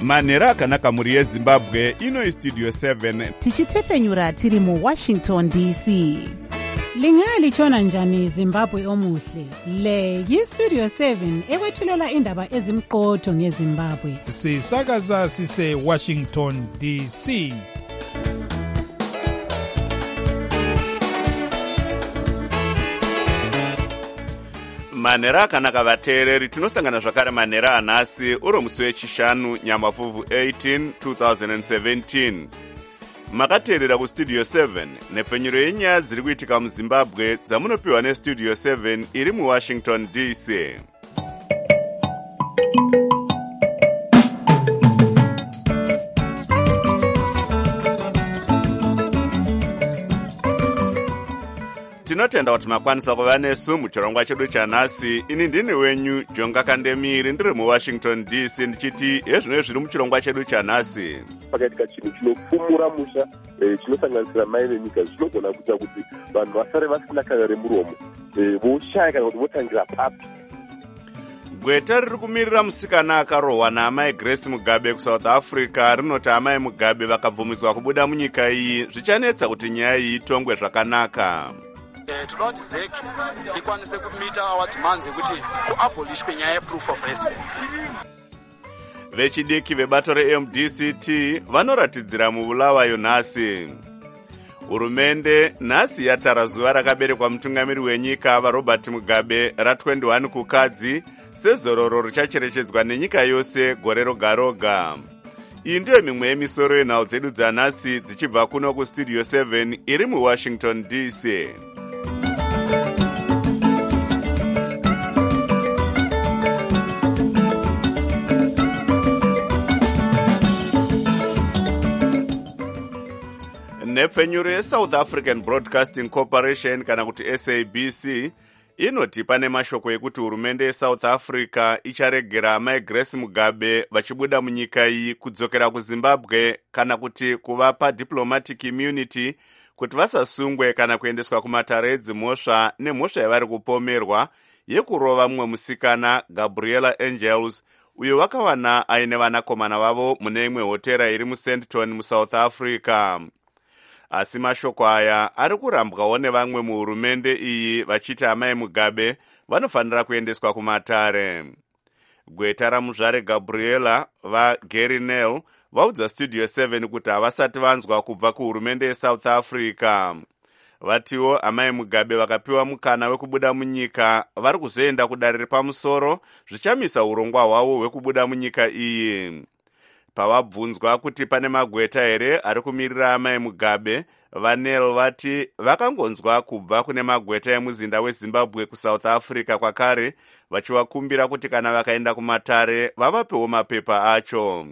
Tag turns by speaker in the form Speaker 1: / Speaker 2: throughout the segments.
Speaker 1: manhero akanaka mhuri yezimbabwe. Ino istudio 7
Speaker 2: tichitefenyura tiri muWashington DC.
Speaker 3: Lingalitshona njani Zimbabwe omuhle? Le yiStudio 7 ekwethulela indaba ezimqotho ngeZimbabwe.
Speaker 4: Sisakaza sise Washington DC.
Speaker 1: manhero akanaka vateereri, tinosangana zvakare manhero anhasi uro musi wechishanu nyamavhuvhu 18 2017. makateerera kustudio 7 nepfenyuro yenyaya dziri kuitika muzimbabwe dzamunopiwa nestudio 7 iri muwashington DC. tinotenda kuti makwanisa kuva nesu muchirongwa chedu chanhasi. Ini ndini wenyu Jonga Kandemiri, ndiri muwashington DC, ndichiti hezvino zviri muchirongwa chedu chanhasi.
Speaker 5: Pakaitika chinhu chinofumura musha chinosanganisira mai venyika zvinogona kuita kuti vanhu vasare vasina kana remuromo voshaya kana kuti votangira papi.
Speaker 1: Gweta riri kumirira musikana akarohwa naamai Grace Mugabe kuSouth Africa rinoti amai Mugabe vakabvumiswa kubuda munyika iyi zvichanetsa kuti nyaya iyi itongwe zvakanaka.
Speaker 6: Toda kuti ZEC ikwanise kumita our demands kuti kuabolish kwenyaya yeproof of residence.
Speaker 1: Vechidiki vebato reMDCT vanoratidzira mubulawayo nhasi. Hurumende nhasi yatara zuva rakaberekwa mutungamiri wenyika vaRobert Mugabe ra21 kukadzi sezororo richacherechedzwa nenyika yose gore roga roga. Iyi ndiyo mimwe yemisoro yenhau dzedu dzanhasi dzichibva kuno kustudio 7 iri muWashington DC. Nepfenyuro yeSouth African Broadcasting Corporation kana kuti SABC inoti pane mashoko ekuti hurumende yeSouth Africa icharegera amai Grace Mugabe vachibuda munyika iyi kudzokera kuZimbabwe kana kuti kuvapa diplomatic immunity kuti vasasungwe kana kuendeswa kumatare edzimhosva nemhosva yavari kupomerwa yekurova mumwe musikana Gabriela Angels uyo vakawana aine vanakomana vavo mune imwe hotera iri muSandton muSouth Africa. Asi mashoko aya ari kurambwawo nevamwe muhurumende iyi vachiti amai Mugabe vanofanira kuendeswa kumatare. Gweta ramuzvare Gabriela vaGary Nel vaudza Studio 7 kuti havasati vanzwa kubva kuhurumende yeSouth Africa. Vatiwo amai Mugabe vakapiwa mukana wekubuda munyika vari kuzoenda kudare repamusoro zvichamisa urongwa hwavo hwekubuda munyika iyi. Pavabvunzwa kuti pane magweta here ari kumirira amai Mugabe, vaNel vati vakangonzwa kubva kune magweta emuzinda weZimbabwe kuSouth Africa kwakare vachivakumbira kuti kana vakaenda kumatare vavapewo mapepa acho.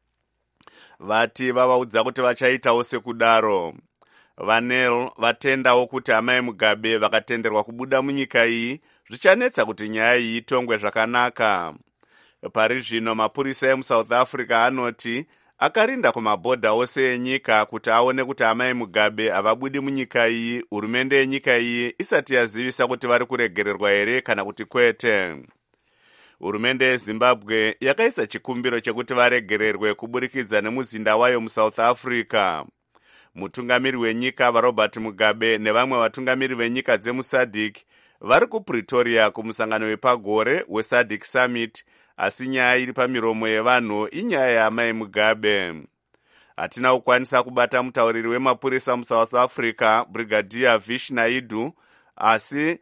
Speaker 1: Vati vavaudza kuti vachaitawo sekudaro. VaNel vatendawo kuti amai Mugabe vakatenderwa kubuda munyika iyi zvichanetsa kuti nyaya iyi itongwe zvakanaka. Pari zvino mapurisa emuSouth Africa anoti akarinda kumabhodha ose enyika kuti aone kuti amai Mugabe havabudi munyika iyi hurumende yenyika iyi isati yazivisa kuti vari kuregererwa here kana kuti kwete. Hurumende yeZimbabwe yakaisa chikumbiro chekuti varegererwe kuburikidza nemuzinda wayo muSouth Africa. Mutungamiri wenyika vaRobert Mugabe nevamwe vatungamiri venyika dzemuSADC vari kuPretoria kumusangano wepagore weSADC Summit, asi nyaya iri pamiromo yevanhu inyaya yaamai Mugabe. Hatina kukwanisa kubata mutauriri wemapurisa muSouth Africa Brigadier Vish Naidu, asi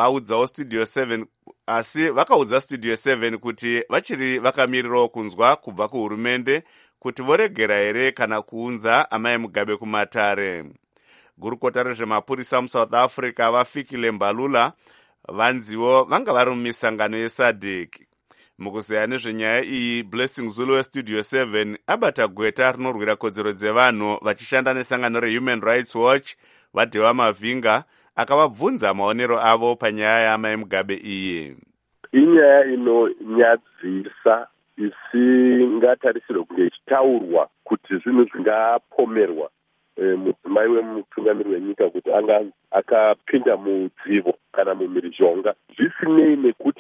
Speaker 1: vakaudza Studio 7 kuti vachiri vakamirirawo kunzwa kubva kuhurumende kuti voregera here kana kuunza amai Mugabe kumatare. Gurukota rezvemapurisa muSouth Africa vaFikile Mbalula vanziwo vanga vari mumisangano yeSADC. Mukuzeya nezvenyaya iyi, Blessing Zulu weStudio 7 abata gweta rinorwira kodzero dzevanhu vachishanda nesangano reHuman Rights Watch vaDhewa Mavhinga akavabvunza maonero avo panyaya yaamai Mugabe iyi.
Speaker 5: Inyaya inonyadzisa isingatarisirwe kunge ichitaurwa kuti zvinhu zvingapomerwa mudzimai wemutungamiri wenyika kuti anga akapinda mudzivo kana mumhirizhonga zvisinei nekuti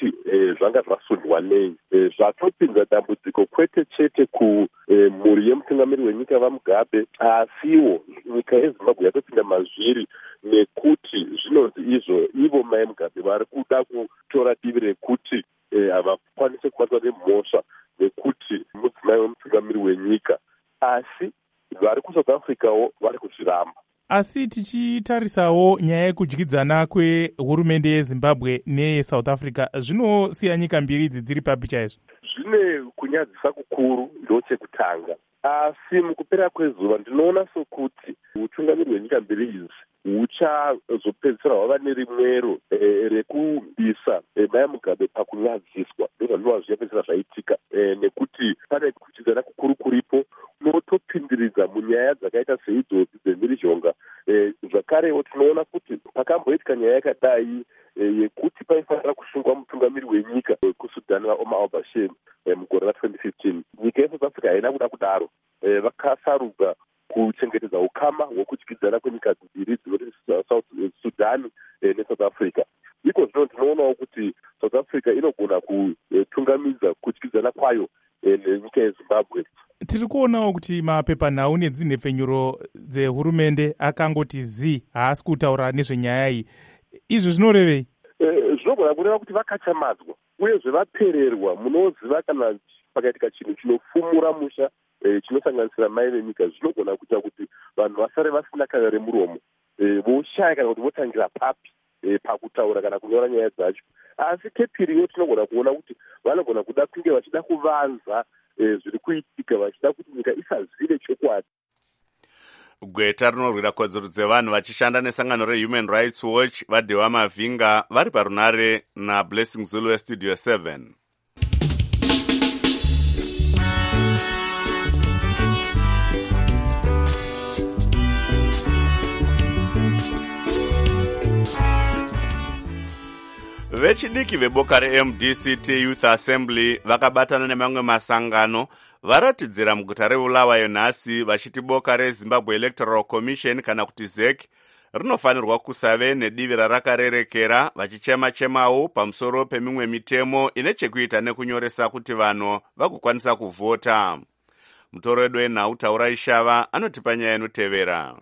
Speaker 5: zvanga zvasundwa nei. Zvatopinza dambudziko kwete chete kumhuri yemutungamiri wenyika vaMugabe, asiwo nyika yeZimbabwe yatopinda mazviri nekuti zvinonzi ivo mai Mugabe vari kuda kutora divi rekuti havakwanise kubatwa nemhosva nekuti mudzimai wemutungamiri wenyika, asi vari kuSouth Africawo vari kuzviramba.
Speaker 4: Asi tichitarisawo nyaya yekudyidzana kwehurumende yeZimbabwe neyeSouth Africa, zvinosiya nyika mbiri idzi dziri papi chaizvo?
Speaker 5: Zvine kunyadzisa kukuru ndochekutanga, asi mukupera kwezuva ndinoona sokuti utungamiri hwenyika mbiri idzi huchazopedzisira hwava nerimwero rekuisa mai Mugabe pakunyadziswa. Ndozvandinova zvichapedzisira zvaitika, nekuti pane kudyidzana kukuru kuripo unotopindiridza munyaya dzakaita seidzodzo dzemhirizhonga. Zvakarewo tinoona kuti pakamboitika nyaya yakadai yekuti paifanira kusungwa mutungamiri wenyika kuSudan vaOmar al-Bashir mugore ra2015. Nyika yeSouth Africa haina kuda kudaro, vakasarudzwa kuchengetedza ukama hwekudyidzana kwenyika dziviri dzinoti South Sudan neSouth Africa. Iko zvino tinoonawo kuti South Africa inogona kutungamidza kudyidzana kwayo nenyika yeZimbabwe.
Speaker 4: Tiri kuonawo kuti mapepanhau nedzinhepfenyuro dzehurumende akangoti haasi kutaura nezvenyaya iyi. Izvi zvinorevei?
Speaker 5: Zvinogona kureva kuti vakachamadzwa uyezve vapererwa. Munoziva kana pakaitika chinhu chinofumura musha chinosanganisira mai venyika, zvinogona kuita kuti vanhu vasare vasina kana remuromo, voshaya kana kuti votangira papi pakutaura kana kunyora nyaya dzacho. Asi kepiriyo tinogona kuona kuti vanogona kuda kunge vachida kuvanza zviri kuitika, vachida kuti nyika isazive chokwadi.
Speaker 1: Gweta rinorwira kodzero dzevanhu vachishanda nesangano reHuman Rights Watch vaDewa Mavhinga vari parunare naBlessing Zulu weStudio 7. Vechidiki veboka reMDCT Youth Assembly vakabatana nemamwe masangano varatidzira muguta reBulawayo nhasi vachiti boka reZimbabwe Electoral Commission kana kuti ZEC rinofanirwa kusave nedivi rarakarerekera, vachichema-chemawo pamusoro pemimwe mitemo ine chekuita nekunyoresa kuti vanhu vagokwanisa kuvhota. Mutoro wedu wenhau Taura Ishava anotipa nyaya inotevera.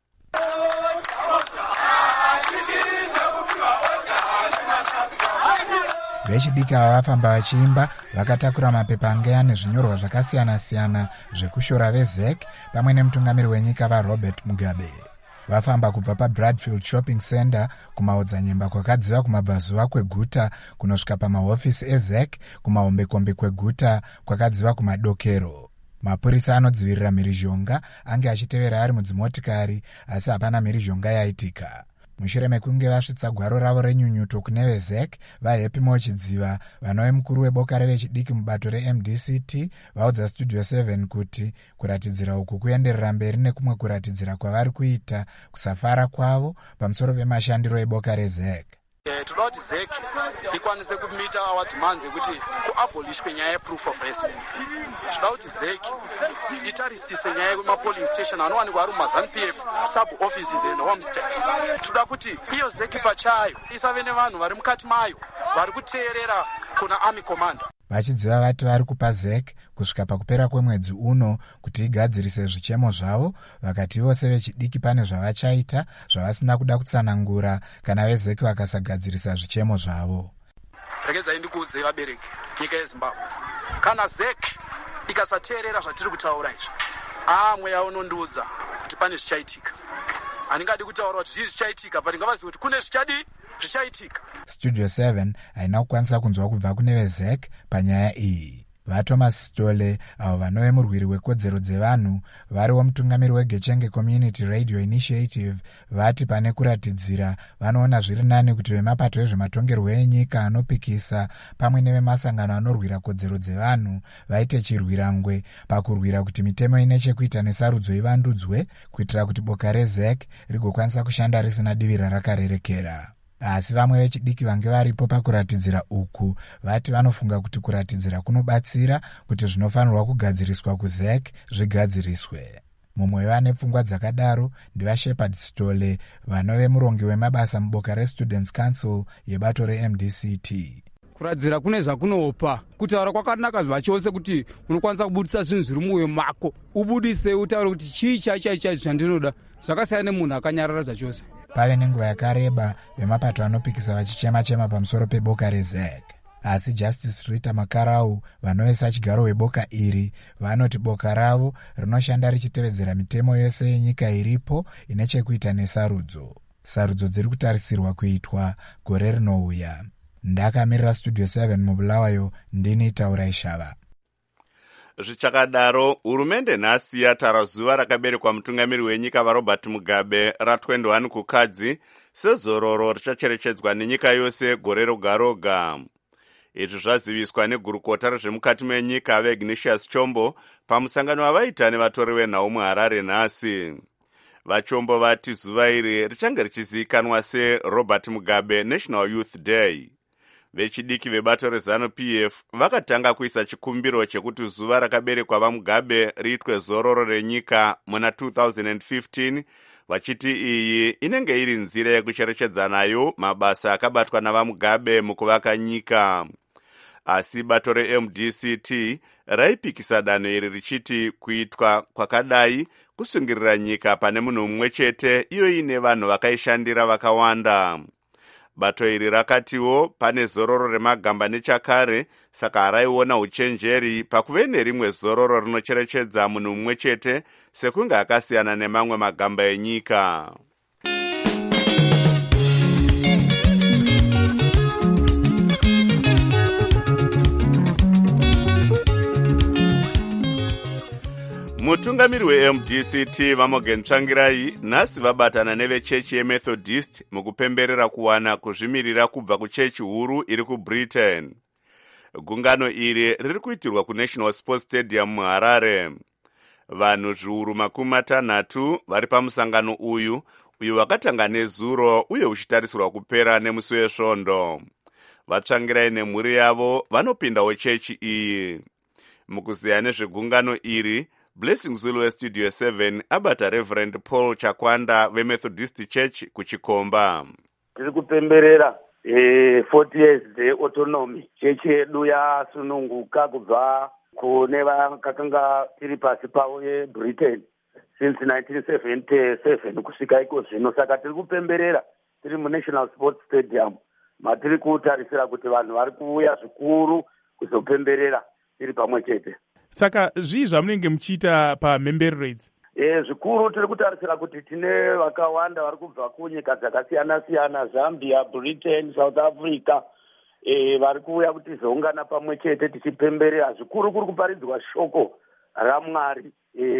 Speaker 7: Vechidiki ava vafamba vachiimba vakatakura mapepa anga ane zvinyorwa zvakasiyana-siyana zvekushora veZEC pamwe nemutungamiri wenyika vaRobert Mugabe. Vafamba kubva paBradfield Shopping Center kumaodzanyemba kwakadziva kumabvazuva kweguta kunosvika pamahofisi eZEC kumahombekombe kweguta kwakadziva kumadokero. Mapurisa anodzivirira mhirizhonga ange achitevera ari mudzimotikari, asi hapana mhirizhonga yaitika. Mushure mekunge vasvitsa gwaro ravo renyunyuto kune veZEC, vaHappy Mochidziva, vanove mukuru weboka revechidiki mubato reMDCT, vaudza Studio 7 kuti kuratidzira uku kuenderera mberi nekumwe kuratidzira kwavari kuita kusafara kwavo pamusoro pemashandiro eboka reZEC.
Speaker 6: Toda kuti ZEC ikwanise kumita our demands ekuti kuabolishwe nyaya yeproof of residence. Toda kuti ZEC itarisise nyaya yemapolice station anowanikwa ari mumaZANU-PF sub offices and homesteads. Toda kuti iyo ZEC pachayo isave nevanhu vari mukati mayo vari kuteerera kuna army commander.
Speaker 7: Vachidziva vati vari kupa ZEC kusvika pakupera kwemwedzi uno kuti igadzirise zvichemo zvavo, vakati vose vechidiki pane zvavachaita zvavasina kuda kutsanangura kana veZEC vakasagadzirisa zvichemo zvavo.
Speaker 6: Regedzai ndikuudzei vabereki nyika yeZimbabwe, kana ZEC ikasateerera zvatiri kutaura izvi, mweya unondiudza kuti pane zvichaitika. Handingadi kutaura kuti zvii zvichaitika, but ndingavaziva kuti kune zvichaitika.
Speaker 7: Studio 7 haina kukwanisa kunzwa kubva kune veZEC panyaya iyi. VaThomas Stole, avo vanove murwiri wekodzero dzevanhu, variwo mutungamiri weGechenge Community Radio Initiative, vati pane kuratidzira vanoona zviri nani kuti vemapato ezvematongerwo enyika anopikisa pamwe nevemasangano anorwira kodzero dzevanhu vaite chirwirangwe pakurwira kuti mitemo ine chekuita nesarudzo ivandudzwe kuitira kuti boka reZEC rigokwanisa kushanda risina divi rarakarerekera. Asi vamwe vechidiki vange varipo pakuratidzira uku vati vanofunga kuti kuratidzira kunobatsira kuti zvinofanirwa kugadziriswa kuZEC zvigadziriswe. Mumwe vane pfungwa dzakadaro ndivaShepherd Stole, vanove murongi wemabasa muboka reStudents Council yebato reMDCT.
Speaker 8: kuradzira kune zvakunopa, kutaura kwakanaka chose kuti unokwanisa kubudisa zvinhu zviri mumwoyo mako, ubudise utaure kuti chii chaicho chandinoda, zvakasiyana nemunhu akanyarara zvachose.
Speaker 7: Pave nenguva yakareba vemapato anopikisa vachichema-chema pamusoro peboka reZEC. Asi Justice Rita Makarau, vanovesa chigaro weboka iri, vanoti boka ravo rinoshanda richitevedzera mitemo yose yenyika iripo ine chekuita nesarudzo. Sarudzo dziri kutarisirwa kuitwa gore rinouya. Ndakamirira Studio 7 muBulawayo, ndini Taurai Shava.
Speaker 1: Zvichakadaro, hurumende nhasi yatara zuva rakaberekwa mutungamiri wenyika vaRobert Mugabe ra21 kukadzi sezororo richacherechedzwa nenyika yose gore roga roga. Izvi zvaziviswa negurukota rezvemukati menyika vaIgnatius Chombo pamusangano wavaita nevatori venhau muHarare nhasi. Vachombo vati zuva iri richange richizivikanwa seRobert Mugabe National Youth Day. Vechidiki vebato reZANU-PF vakatanga kuisa chikumbiro chekuti zuva rakaberekwa vaMugabe riitwe zororo renyika muna 2015, vachiti iyi inenge iri nzira yekucherechedza nayo mabasa akabatwa navaMugabe mukuvaka nyika. Asi bato reMDCT raipikisa danho iri richiti kuitwa kwakadai kusungirira nyika pane munhu mumwe chete, iyo ine vanhu vakaishandira vakawanda. Bato iri rakatiwo pane zororo remagamba nechakare, saka raiona uchenjeri pakuve nerimwe zororo rinocherechedza munhu mumwe chete sekunge akasiyana nemamwe magamba enyika. Mutungamiri weMDCT Vamogen Tsvangirai nhasi vabatana nevechechi yeMethodist mukupemberera kuwana kuzvimirira kubva kuchechi huru iri kuBritain. Gungano iri riri kuitirwa kuNational Sports Stadium muHarare. Vanhu zviuru 50 vari pamusangano uyu wakatanga nezuro uye uchitarisirwa kupera nemusi wesvondo. Vatsvangirai nemhuri yavo vanopindawo chechi iyi. Mukuziya nezvegungano iri, Blessing Zulu Studio 7 abata Reverend Paul Chakwanda veMethodist Church kuChikomba.
Speaker 9: Tiri kupemberera 40 years autonomy. Chechi yedu yasununguka kubva kune vakanga tiri pasi pavo yeBritain since 1977 kusvika iko zvino. Saka tiri kupemberera tiri muNational Sports Stadium matiri kutarisira kuti vanhu vari kuuya zvikuru kuzopemberera tiri pamwe chete.
Speaker 4: Saka zvii zvamunenge muchiita pamemberero idzi?
Speaker 9: Zvikuru tiri kutarisira kuti tine vakawanda vari kubva kunyika dzakasiyana-siyana, Zambia, Britain, South Africa, vari kuuya kuti tizoungana pamwe chete tichipemberera. Zvikuru kuri kuparidzwa shoko raMwari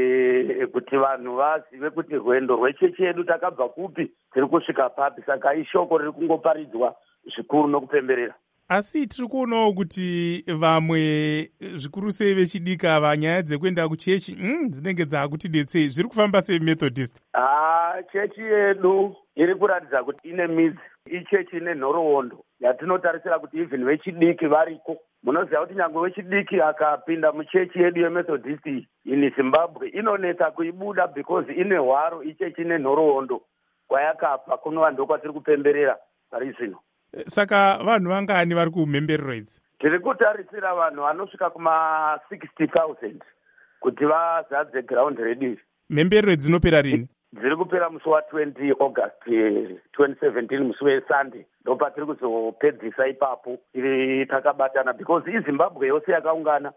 Speaker 9: kuti vanhu vazive kuti rwendo rwechechi yedu takabva kupi tiri kusvika papi. Saka ishoko riri kungoparidzwa zvikuru nokupemberera.
Speaker 4: Asi tiri kuonawo kuti vamwe zvikuru sei vechidika vanyaya dzekuenda kuchechi dzinenge dzakutidetsei, zviri kufamba seMethodist?
Speaker 9: Chechi yedu iri kuratidza kuti ine midzi, ichechi ine nhoroondo yatinotarisira kuti even vechidiki variko. Munoziva kuti nyangwe wechidiki akapinda muchechi yedu yeMethodist in Zimbabwe inonetsa kuibuda because ine hwaro, ichechi ine nhoroondo kwayakabva. Kunova ndokwatiri kupemberera pari zvino.
Speaker 4: Saka vanhu vangani vari kumemberero idzi?
Speaker 9: Tiri kutarisira vanhu vanosvika kuma 60,000 kuti vazadze ground ready.
Speaker 4: Memberero dzinopera rini?
Speaker 9: Dziri kupera musi wa20 August 2017, musi weSunday. Ndopa tiri kuzopedzisa ipapo tiri takabatana because iZimbabwe yose yakaungana.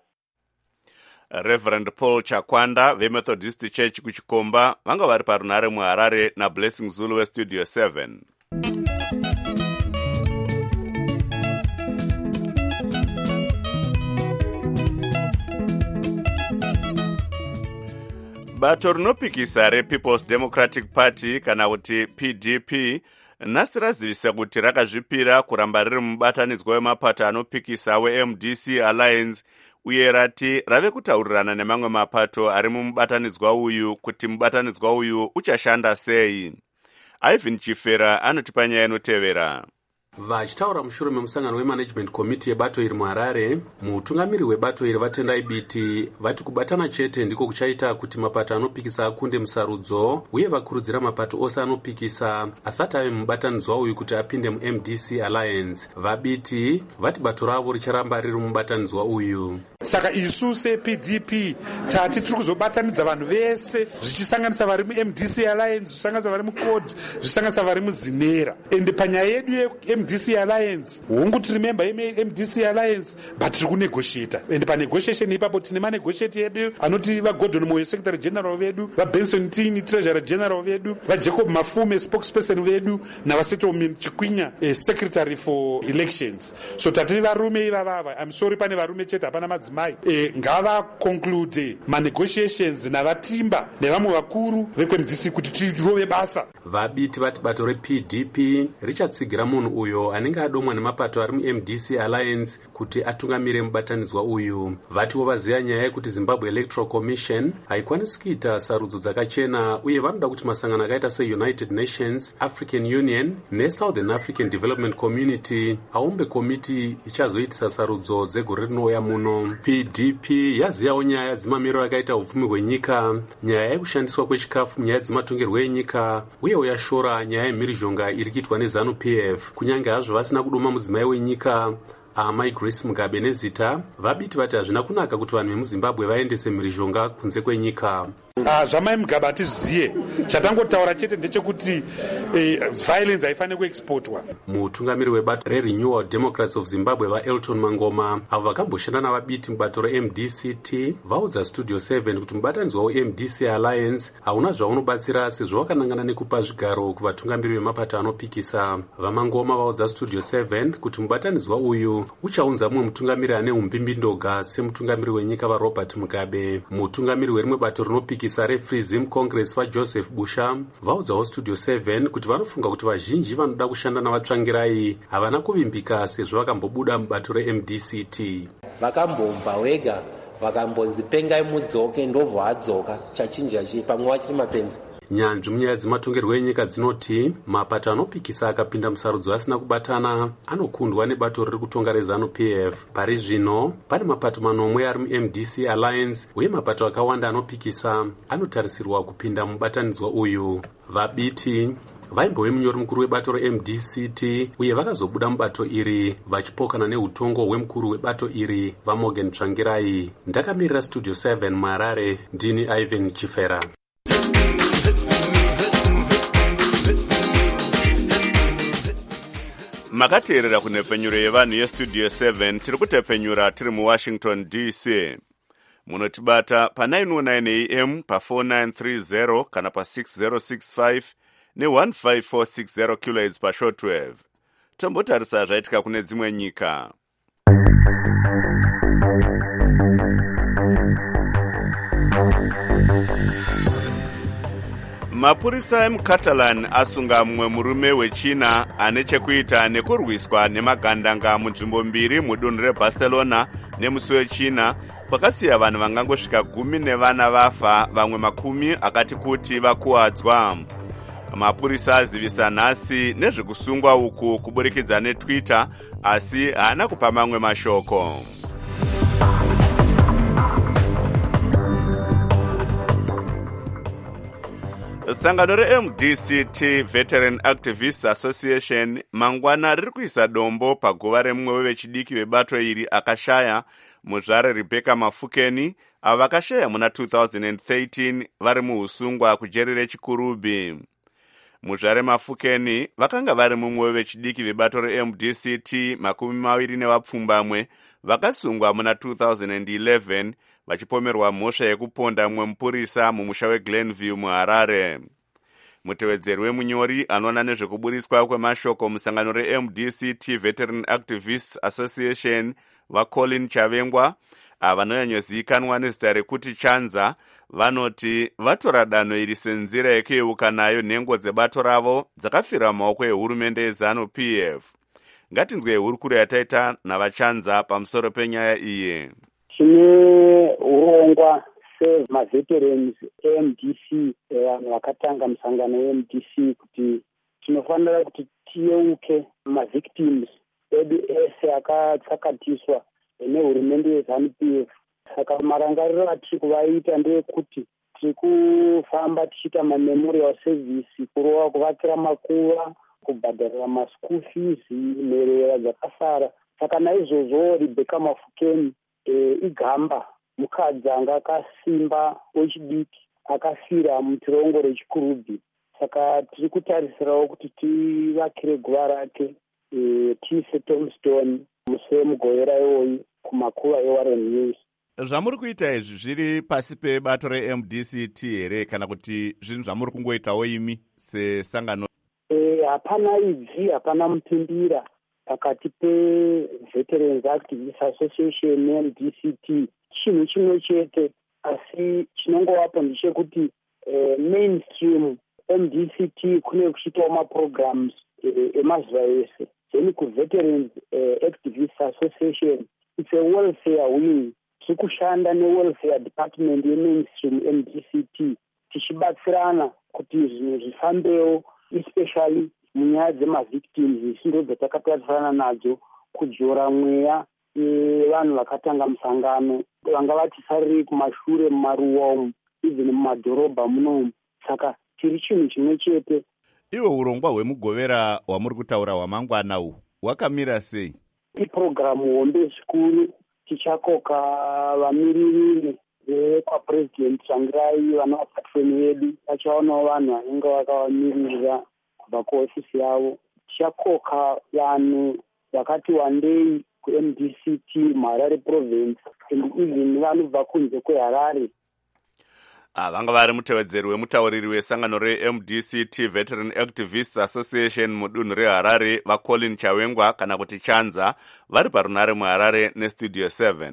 Speaker 1: Reverend Paul Chakwanda veMethodist Church kuChikomba vanga vari parunhare muHarare naBlessing Zulu weStudio 7. Bato rinopikisa rePeople's Democratic Party kana kuti PDP nhasi razivisa kuti rakazvipira kuramba riri mubatanidzwa wemapato anopikisa weMDC Alliance, uye rati rave kutaurirana nemamwe mapato ari mumubatanidzwa uyu kuti mubatanidzwa uyu uchashanda sei. Ivan Chifera anotipa nyaya inotevera.
Speaker 10: Vachitaura mushure memusangano wemanagement committee yebato iri muHarare, mutungamiri webato iri vatendai biti vati kubatana chete ndiko kuchaita kuti mapato anopikisa akunde musarudzo, uye vakurudzira mapato ose anopikisa asati ave mubatanidzwa uyu kuti apinde muMDC Alliance. Vabiti vati bato ravo richaramba riri mubatanidzwa uyu.
Speaker 11: Saka isu sePDP tati tiri kuzobatanidza vanhu vese zvichisanganisa vari muMDC Alliance, zvichisanganisa vari muCORD, zvichisanganisa vari muZinera. Ende panyaya yedu yeMDC Alliance, hongu tiri memba yeMDC Alliance, but tiri kunegotiata. Ende panegotiation ipapo tine manegotiate yedu anoti vaGordon Moyo Secretary General vedu, vaBenson Tini Treasurer General vedu, vaJacob Mafume Spokesperson vedu, navaSettlement Chikwinya Secretary for Elections. So tati varume ivavava, I'm sorry pane varume chete hapana madzimai. Ngava conclude manegotiations navatimba nevamwe vakuru veMDC kuti tirove basa.
Speaker 10: Vabiti vati bato rePDP richatsigira munhu uyo anenge adomwa nemapato ari muMDC Alliance kuti atungamire mubatanidzwa uyu. Vatiwo vaziva nyaya yekuti Zimbabwe Electoral Commission haikwanisi kuita sarudzo dzakachena, uye vanoda kuti masangano akaita seUnited Nations, African Union neSouthern African Development Community aumbe komiti ichazoitisa sarudzo dzegore rinouya muno. PDP yaziyawo nyaya dzemamiriro akaita upfumi hwenyika, nyaya yekushandiswa kwechikafu munyaya dzematongerwo enyika, uyewo yashora nyaya yemhirizhonga iri kuitwa neZANU-PF. Kunyange hazvo vasina kuduma mudzimai wenyika Amai Grace Mugabe nezita, vabiti vati hazvina kunaka kuti vanhu vemuZimbabwe vaendese mhirizhonga kunze kwenyika.
Speaker 11: Zvamai Mugabe atiziye, chatangotaura chete ndechekuti violence haifaniri kuexportwa.
Speaker 10: Mutungamiri webato reRenewal Democrats of Zimbabwe vaElton Mangoma avo vakamboshanda navabiti mubato reMDCT vaudza Studio 7 kuti mubatanidzwa weMDC Alliance hauna zvaunobatsira sezvo wakanangana nekupa zvigaro kuvatungamiri vemapato anopikisa. VaMangoma vaudza Studio 7 kuti mubatanidzwa uyu uchaunza mumwe mutungamiri ane umbimbindoga semutungamiri wenyika vaRobert Mugabe. Mutungamiri werimwe bato rinopikisa reFree Zim Congress vaJoseph Busha vaudzawo Studio 7 kuti vanofunga kuti vazhinji vanoda kushanda navatsvangirai havana kuvimbika sezvo vakambobuda mubato reMDCT.
Speaker 12: Vakambomba wega vakambonzi pengai mudzoke ndobva vadzoka chachinja chi pamwe vachiri mapenzi.
Speaker 10: Nyanzvi munyaya dzematongerwo enyika dzinoti mapato anopikisa akapinda musarudzo asina kubatana anokundwa nebato riri kutonga reZANU-PF. Pari zvino pane mapato manomwe ari muMDC Alliance, uye mapato akawanda anopikisa anotarisirwa kupinda mubatanidzwa uyu. Vabiti vaimbove munyori mukuru webato reMDCT uye vakazobuda mubato iri vachipokana neutongo hwemukuru webato iri vaMorgan Tsvangirai. Ndakamirira Studio 7 muHarare, ndini Ivan Chifera.
Speaker 1: Makateerera kunepfenyuro yevanhu yeStudio 7 tiri kutepfenyura tiri muWashington DC. Munotibata pa909 AM pa4930 kana pa6065 ne15460 kHz pashortwave. Tombotarisa zvaitika kune dzimwe nyika. Mapurisa emuCatalan asunga mumwe murume wechina ane chekuita nekurwiswa nemagandanga munzvimbo mbiri mudunhu reBarcelona nemusi wechina, kwakasiya vanhu vangangosvika 10 vana vafa, vamwe 10 akati kuti vakuwadzwa. Mapurisa azivisa nhasi nezvekusungwa uku kuburikidza neTwitter, asi haana kupa mamwe mashoko. Sangano reMDCT Veteran Activists Association mangwana riri kuisa dombo paguva remumwe wevechidiki vebato iri akashaya, muzvare Rebecca Mafukeni, avo vakashaya muna 2013 vari muusungwa kujeri reChikurubi. Muzvare Mafukeni vakanga vari mumwe wevechidiki vebato reMDCT 20 vakasungwa muna 2011 vachipomerwa mhosva yekuponda mumwe mupurisa mumusha weGlenview muHarare. Mutevedzeri wemunyori anoona nezvekuburiswa kwemashoko musangano reMDCT Veteran Activists Association vaColin Chavengwa, vanonyanyozivikanwa nezita rekuti Chanza, vanoti vatora danho iri senzira yekuyeuka nayo nhengo dzebato ravo dzakafira mumaoko ehurumende yeZANU-PF. Ngatinzwe hurukuro yataita navaChanza pamusoro penyaya iyi.
Speaker 13: Tine urongwa semaveterans eMDC, vanhu vakatanga musangano weMDC, kuti tinofanira kuti tiyeuke mavictims edu ese akatsakatiswa nehurumende yeZANU-PF. Saka marangariro atiri kuvaita ndeyekuti tiri kufamba tichiita mamemorial service, kurova kuvakira makuva, kubhadharira maschool fees, nherera dzakasara. Saka naizvozvo Rebecca Mafukeni igamba mukadzi anga akasimba wechidiki akafira mutirongo rechikurubhi. Saka tiri kutarisirawo kuti tivakire guva rake tiise tombstone musi wemugovera iwoyi kumakuva eWarren News.
Speaker 1: Zvamuri kuita izvi zviri pasi pebato reMDCT here kana kuti zvinhu zvamuri kungoitawo imi sesangano?
Speaker 13: Hapana idzi, hapana mupimbira pakati peVeterans Activist Association neMDCT. Chinhu chimwe chete, asi chinongovapo ndechekuti mainstream MDCT kune kuchiitawo maprograms emazuva ese. Then kuVeterans Activist Association, it's a welfare wing. Tiri kushanda newelfare department yemainstream MDCT tichibatsirana kuti zvinhu zvifambewo, especially munyaya dzemavictims. Isu ndo dzatakatarisana nadzo kudzora mweya yevanhu vakatanga musangano, vanga vatisariri kumashure mumaruwa umu, even mumadhorobha munomu. Saka tiri chinhu chimwe chete.
Speaker 1: Iwo urongwa hwemugovera hwamuri kutaura hwamangwana uhu hwakamira sei?
Speaker 13: Iprogramu hombe zvikuru. Tichakoka vamiriri vekwapresident Tsvangirai vana vapatfeni vedu, vachaonawo vanhu vanenge vakavamirira kubva kuofisi yavo. Tichakoka vanhu vakati wandei kuMDCT muHarare province and even vanobva kunze kweHarare.
Speaker 1: Vanga vari mutevedzeri wemutauriri wesangano reMDCT Veteran Activists Association mudunhu reHarare, vaColin Chawengwa kana kuti Chanza, vari parunare muHarare neStudio 7.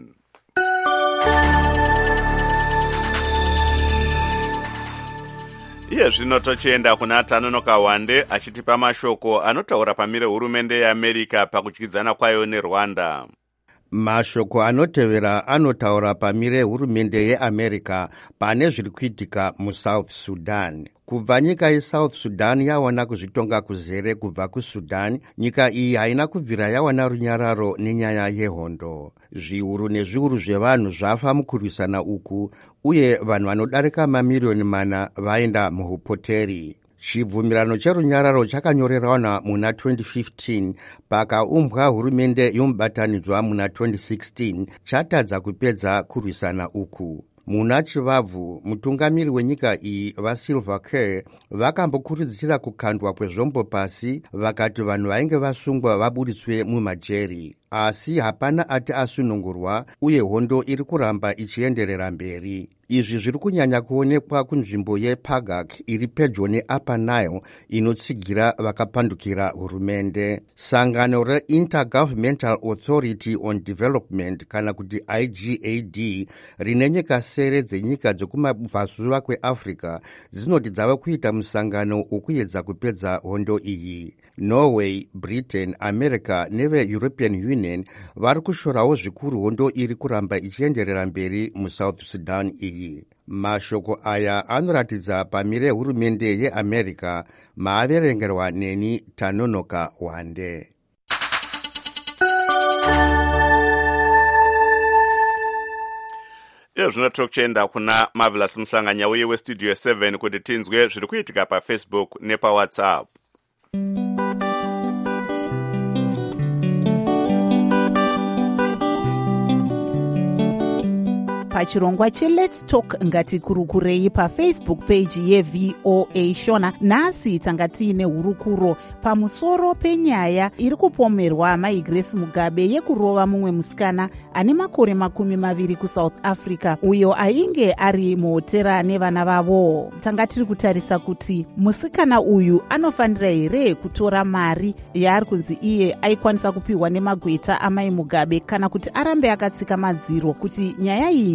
Speaker 1: Iye zvino tochienda kuna Tanonoka Wande achitipa mashoko anotaura pamire hurumende yeAmerica pakudyidzana kwayo neRwanda.
Speaker 14: Mashoko anotevera anotaura pamire hurumende yeAmerica pane zviri kuitika muSouth Sudan. Kubva nyika yeSouth Sudan yawana kuzvitonga kuzere kubva kuSudan, nyika iyi haina kubvira yawana runyararo nenyaya yehondo. Zviuru nezviuru zvevanhu zvafa mukurwisana uku, uye vanhu vanodarika mamiliyoni mana vaenda muhupoteri. Chibvumirano cherunyararo chakanyorerana muna 2015 pakaumbwa hurumende yomubatanidzwa muna 2016 chatadza kupedza kurwisana uku. Muna chivabvu, mutungamiri wenyika iyi vaSilva Kerr vakambokurudzira kukandwa kwezvombo pasi, vakati vanhu vainge vasungwa vabuditswe mumajeri. Asi hapana ati asunungurwa, uye hondo iri kuramba ichienderera mberi. Izvi zviri kunyanya kuonekwa kunzvimbo yePagak iri pedyo neUpper Nile inotsigira vakapandukira hurumende. Sangano reIntergovernmental Authority on Development kana kuti IGAD rine nyika sere dzenyika dzekumabvazuva kweAfrica dzinoti dzava kuita musangano wekuedza kupedza hondo iyi. Norway, Britain, America neve-European Union vari kushorawo zvikuru hondo iri kuramba ichienderera mberi muSouth Sudan iyi. Mashoko aya anoratidza pamire hurumende yeAmerica, maaverengerwa neni Tanonoka Wande.
Speaker 1: Zvino tokuchienda kuna Marvelous Muhlanganya uye weStudio 7 kuti tinzwe zviri kuitika paFacebook nepaWhatsApp.
Speaker 2: pachirongwa cheLet's Talk ngatikurukurei pafacebook page yeVOA Shona. Nhasi tanga tiine hurukuro pamusoro penyaya iri kupomerwa maIgrace Mugabe yekurova mumwe musikana ane makore 20 kuSouth Africa, uyo ainge ari muhotera nevana vavo. Tanga tiri kutarisa kuti musikana uyu anofanira here kutora mari yaari kunzi iye aikwanisa kupiwa nemagweta amai Mugabe, kana kuti arambe akatsika madziro kuti nyaya iyi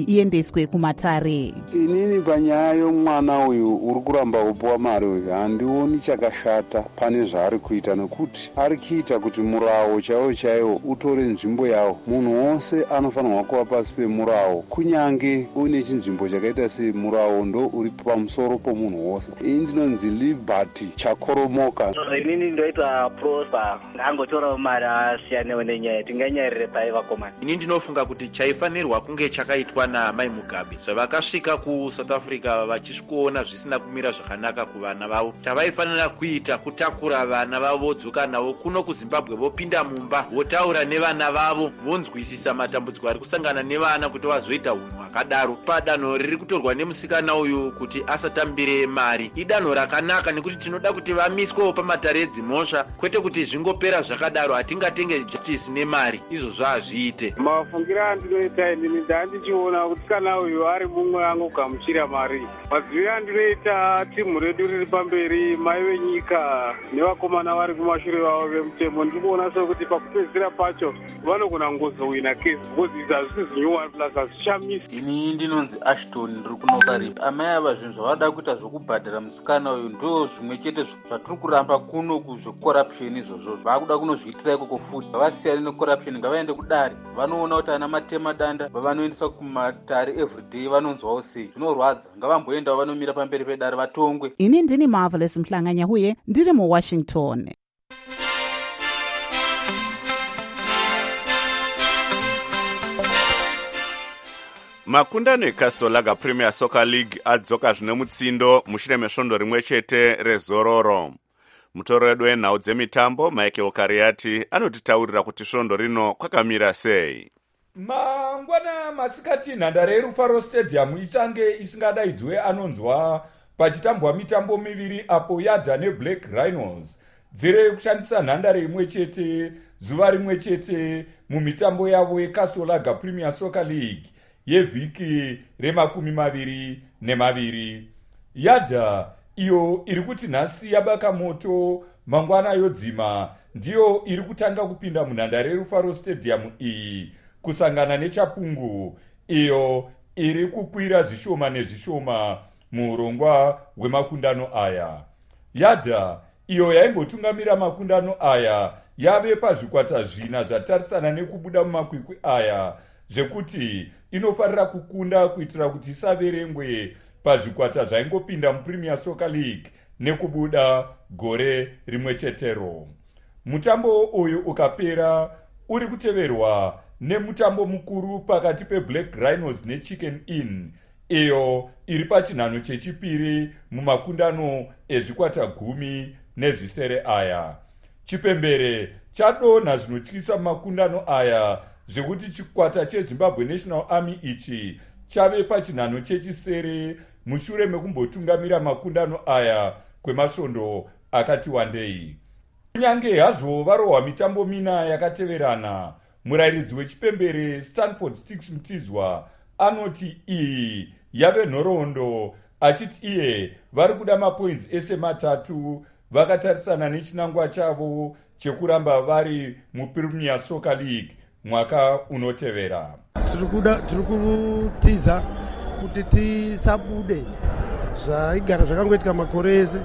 Speaker 2: iendeswe kumatare.
Speaker 15: Inini panyaya yomwana uyu uri kuramba kupuwa mari uyu handioni chakashata pane zvaari kuita, nekuti ari kuita kuti murawo chaiwo utore nzvimbo yawo. Munhu wose anofanirwa kuva pasi pemurawo, kunyange une chinzvimbo chakaita semurawo ndo uri pamusoro pomunhu wose. Iyi ndinonzi liberty chakoromoka.
Speaker 16: Inini ndoita Prosper angotorawo mari asiyanewo nenyaya tinganyarire pai vakomana.
Speaker 17: Ini ndinofunga kuti chaifanirwa kunge chakaitwa naMai Mugabe zvavakasvika kuSouth Africa vachisvikuona zvisina kumira zvakanaka kuvana vavo. Chavaifanira kuita kutakura vana vavo vodzoka navo kuno kuZimbabwe, vopinda mumba votaura nevana vavo, vonzwisisa matambudziko ari kusangana nevana kuti vazoita hunhu hwakadaro. Padanho riri kutorwa nemusikana uyu kuti asatambire mari idanho rakanaka, nekuti tinoda kuti vamiswewo pamatare edzimhosva, kwete kuti zvingopera zvakadaro. Hatingatenge justice nemari, izvozvo hazviite.
Speaker 18: Mafungira andinoita inini ndandichiona kuti kana uyu ari mumwe angogamuchira mari. Madzivire andinoita timu redu riri pamberi, mai venyika nevakomana vari kumashure vavo vemutemo, ndikuona sekuti pakupedzisira pacho vanogona kungozowina kesi, because izvi hazvisi zinyuwa plus hazvichamisi.
Speaker 19: Ini ndinonzi Ashton ndiri kunoka ripa. Amai ava zvinhu zvavada kuita zvokubhadhara musikana uyu ndo zvimwe chete zvatiri kuramba kuno kuzvecorruption izvozvo. Vakuda kunozviitira ikoko futi. Vasiyane necorruption, ngavaende kudare. Vanoona kuti ana matema danda vavanoendeswa kumatare everyday vanonzwawo sei. Zvinorwadza. Ngavamboendawo vanomira pamberi pedare vatongwe.
Speaker 2: Ini ndini Marvelous Mhlanganyahuye ndiri muWashington.
Speaker 1: Makundano eCastle Lager Premier Soccer League adzoka zvine mutsindo mushure mesvondo rimwe chete rezororo. Mutoro wedu wenhau dzemitambo Michael Kariati anotitaurira kuti svondo rino kwakamira sei.
Speaker 20: Mangwana masikati nhandare yeRufaro Stadium ichange isingadaidzwe anonzwa pachitambwa mitambo miviri apo Yadha neBlack Rhinos dziri kushandisa nhandare imwe chete zuva rimwe chete mumitambo yavo yeCastle Lager Premier Soccer League yevhiki re22. Yadha iyo iri kuti nhasi yabaka moto mangwana yodzima ndiyo iri kutanga kupinda munhandare yeRufaro Stadium iyi kusangana neChapungu iyo iri kukwira zvishoma nezvishoma muurongwa hwemakundano aya. Yadha iyo yaimbotungamira makundano aya yave pazvikwata zvina zvatarisana nekubuda mumakwikwi aya, zvekuti inofarira kukunda kuitira kuti isaverengwe pazvikwata zvaingopinda muPremier Soccer League nekubuda gore rimwe chetero. Mutambo uyu ukapera uri kuteverwa nemutambo mukuru pakati peBlack Rhinos neChicken Inn iyo iri pachinhano chechipiri mumakundano ezvikwata 10 aya. Chipembere chadonha zvinotyisa mumakundano aya zvekuti chikwata cheZimbabwe National Army ichi chave pachinhano chechisere mushure mekumbotungamira makundano aya kwemasvondo akati wandei. Kunyange hazvo varohwa mitambo mina yakateverana, murayiridzi wechipembere Stanford Sticks Mtizwa anoti iyi yave nhoroondo, achiti iye vari kuda mapoints ese matatu vakatarisana nechinangwa chavo chekuramba vari muPremier Soccer League mwaka unotevera.
Speaker 21: Tiri kutiza kuti tisabude zvaigara zvakangoitika makore ese,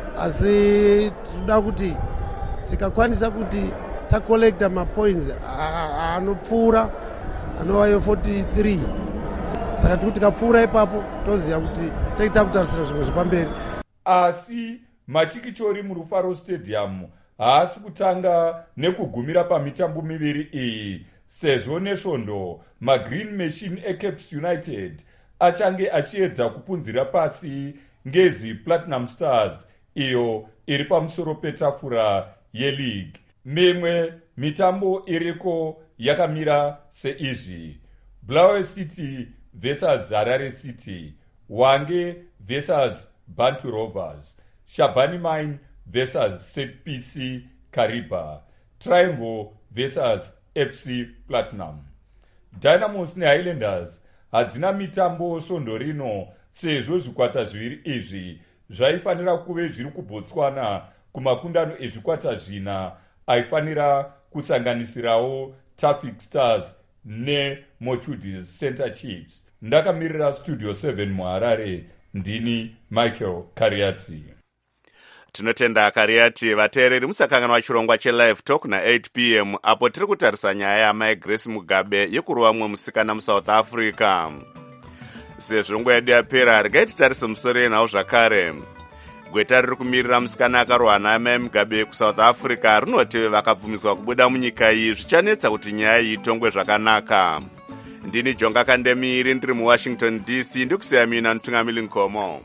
Speaker 21: asi tinoda kuti tikakwanisa kuti takolekta mapoints anopfuura anova 43, saka tikuti tikapfuura ipapo toziva kuti taita kutarisira zvimwe zvepamberi.
Speaker 20: Asi machikichori muRufaro Stadium haasi kutanga nekugumira pamitambo miviri iyi, sezvo nesvondo maGreen Machine eCapes United achange achiedza kupunzira pasi Ngezi Platinum Stars iyo iri pamusoro petafura yeleague. Mimwe mitambo iriko yakamira seizvi: Bulawayo City vs Harare City, Hwange vs Bantu Rovers, Shabani Mine vs ZPC Kariba, Triangle vs FC Platinum. Dynamos neHighlanders hadzina mitambo svondo rino, sezvo zvikwata zviviri izvi zvaifanira kuve zviri kubotswana kumakundano ezvikwata zvina aifanira kusanganisirawo Traffic Stars neMochudis Center Chiefs. ndakamirira studio 7 muharare ndini Michael Kariati.
Speaker 1: Tinotenda Kariati. Vateereri musakanganwa chirongwa chelive talk na8 p.m. apo tiri kutarisa nyaya yamai Grace Mugabe yekuruva mumwe musikana muSouth Africa. Sezvo nguva yedu yapera, regai titarise musoro yenhau zvakare. Gweta riri kumirira musikana akarohwa naamai Mugabe kuSouth Africa rinoti vakabvumiswa kubuda munyika iyi zvichanetsa kuti nyaya iyi itongwe zvakanaka. Ndini Jonga Kandemiri ndiri muWashington DC ndikusiya mina Ntungamili Nkomo.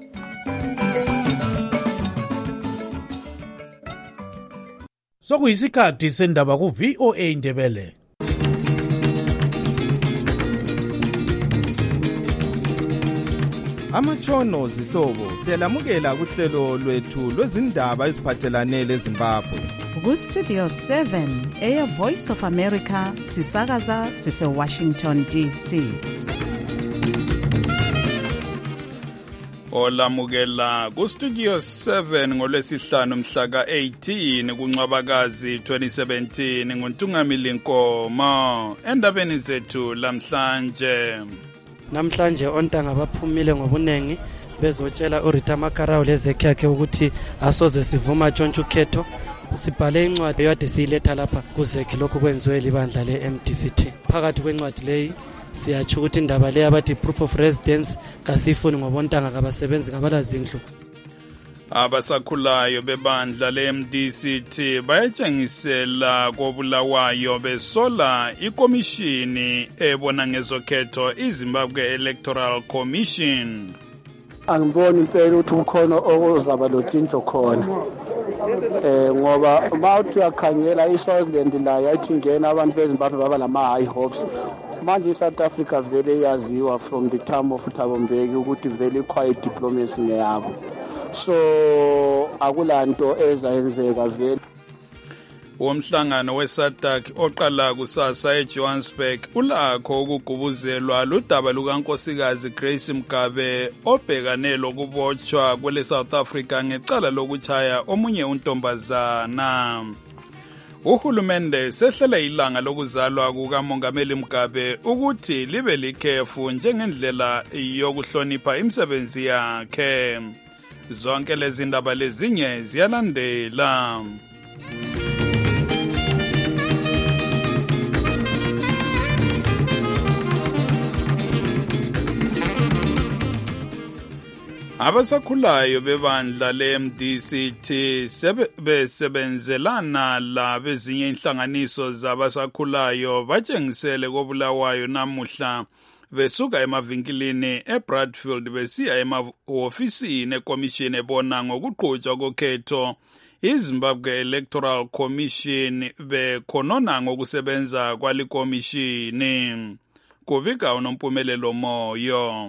Speaker 3: Sokuyisikhathi sendaba ku-VOA Ndebele.
Speaker 22: Amatshono zihlobo siyalamukela kuhlelo lwethu lwezindaba eziphathelane leZimbabwe.
Speaker 2: Ku-Studio 7 Air Voice of America sisakaza sise-Washington DC.
Speaker 23: Olamukela ku-Studio 7 ngolwesihlanu mhla ka-18 kuNcwabakazi 2017 nguNtungamili Nkomo. Endabeni zethu lamhlanje.
Speaker 24: Namhlanje ontanga baphumile ngobunengi bezotshela uRita Makarau lezekhe yakhe ukuthi asoze sivuma tshontsha ukhetho. Sibhale incwadi eyade siyiletha lapha kuzekhe lokho kwenziwe libandla le-MDCT. Phakathi kwencwadi leyi siyatsho ukuthi indaba leyo abathi proof of residence kasifuni ngobontanga kabasebenzi kabalazindlu.
Speaker 23: Abasakhulayo bebandla le-MDCT bayatshengisela kobulawayo besola ikomishini ebona ngezokhetho iZimbabwe Electoral Commission.
Speaker 25: Angiboni impela ukuthi kukhona okuzaba lotshintsho khona. Ngoba mawuthi uyakhangela iSouthland la yathi ngena abantu beZimbabwe baba lama-high hopes. Manje iSouth Africa vele yaziwa from the time of Thabo Mbeki ukuthi vele quiet diplomacy ngeyabo. So akulanto ezayenzeka vele.
Speaker 23: Umhlangano weSADC oqala kusasa eJohannesburg ulakho ukugubuzelwa ludaba lukaNkosikazi Grace Mugabe obhekane lokubotshwa kwele South Africa ngecala lokuchaya omunye untombazana. Uhulumende sehlela ilanga lokuzalwa kukaMongameli Mugabe ukuthi libe likhefu njengendlela yokuhlonipha imisebenzi yakhe. Zonke lezi ndaba lezinye ziyalandela. Abasakhulayo bebandla le-MDCT besebenzelana labezinye inhlanganiso zabasakhulayo batshengisele kobulawayo namuhla besuka emavinkilini eBradfield besiya emahofisini ekomishini ebona ngokuqhutshwa kokhetho iZimbabwe Electoral Commission bekhonona ngokusebenza kwalikomishini. Kubika uNompumelelo Moyo.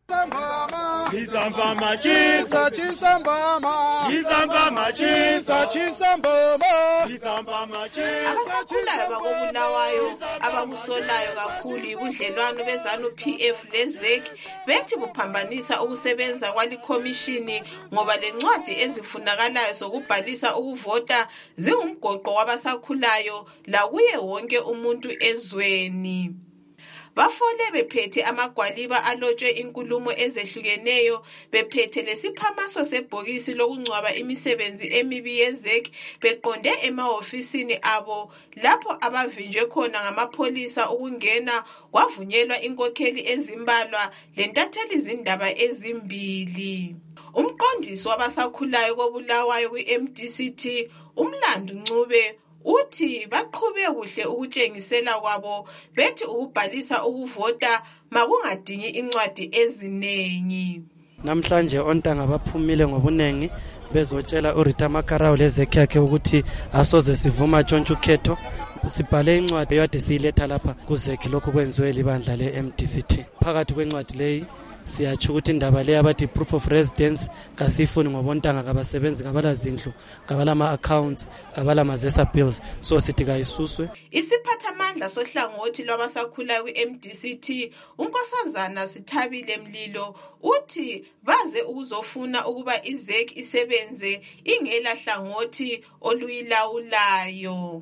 Speaker 26: Chisambama chisa chisambama chisambama chisa chisambama chisambama chisa
Speaker 27: abasakhulayo bakobulawayo abakusolayo kakhulu ubudlelwano beZANU-PF leZEC bethi kuphambanisa ukusebenza kwalikomishini ngoba lencwadi ezifunakalayo zokubhalisa ukuvota zingumgoqo wabasakhulayo lakuye wonke umuntu ezweni. Bafole bephethe amagwaliba alotshwe inkulumo ezehlukeneyo bephethe lesiphamaso sebhokisi lokungcwaba imisebenzi emibi yeZEC beqonde emahofisini abo lapho abavinjwe khona ngamapholisa ukungena kwavunyelwa inkokheli ezimbalwa lentatheli zindaba ezimbili. Umqondisi wabasakhulayo kobulawayo kwi-MDCT uMlando Ncube uthi baqhube kuhle ukutshengisela kwabo bethi ukubhalisa ukuvota makungadingi incwadi ezinengi.
Speaker 24: Namhlanje ontanga baphumile ngobunengi bezotshela uRita Makarau lezekhe yakhe ukuthi asoze sivuma tshontsha ukhetho. Sibhale incwadi eyade siyiletha lapha kuzekhe lokho kwenziwe libandla le-MDCT. Phakathi kwencwadi leyi siyatsho ukuthi indaba leyo abathi proof of residence kasifuni ngobontanga kabasebenzi kabalazindlu kabalama-accounts kabalamazesa bills so sithi kayisuswe.
Speaker 27: Isiphathamandla sohlangothi lwabasakhulayo kwi-MDCT uNkosazana Sithabile Mlilo uthi baze ukuzofuna ukuba iZEC isebenze ingela hlangothi oluyilawulayo.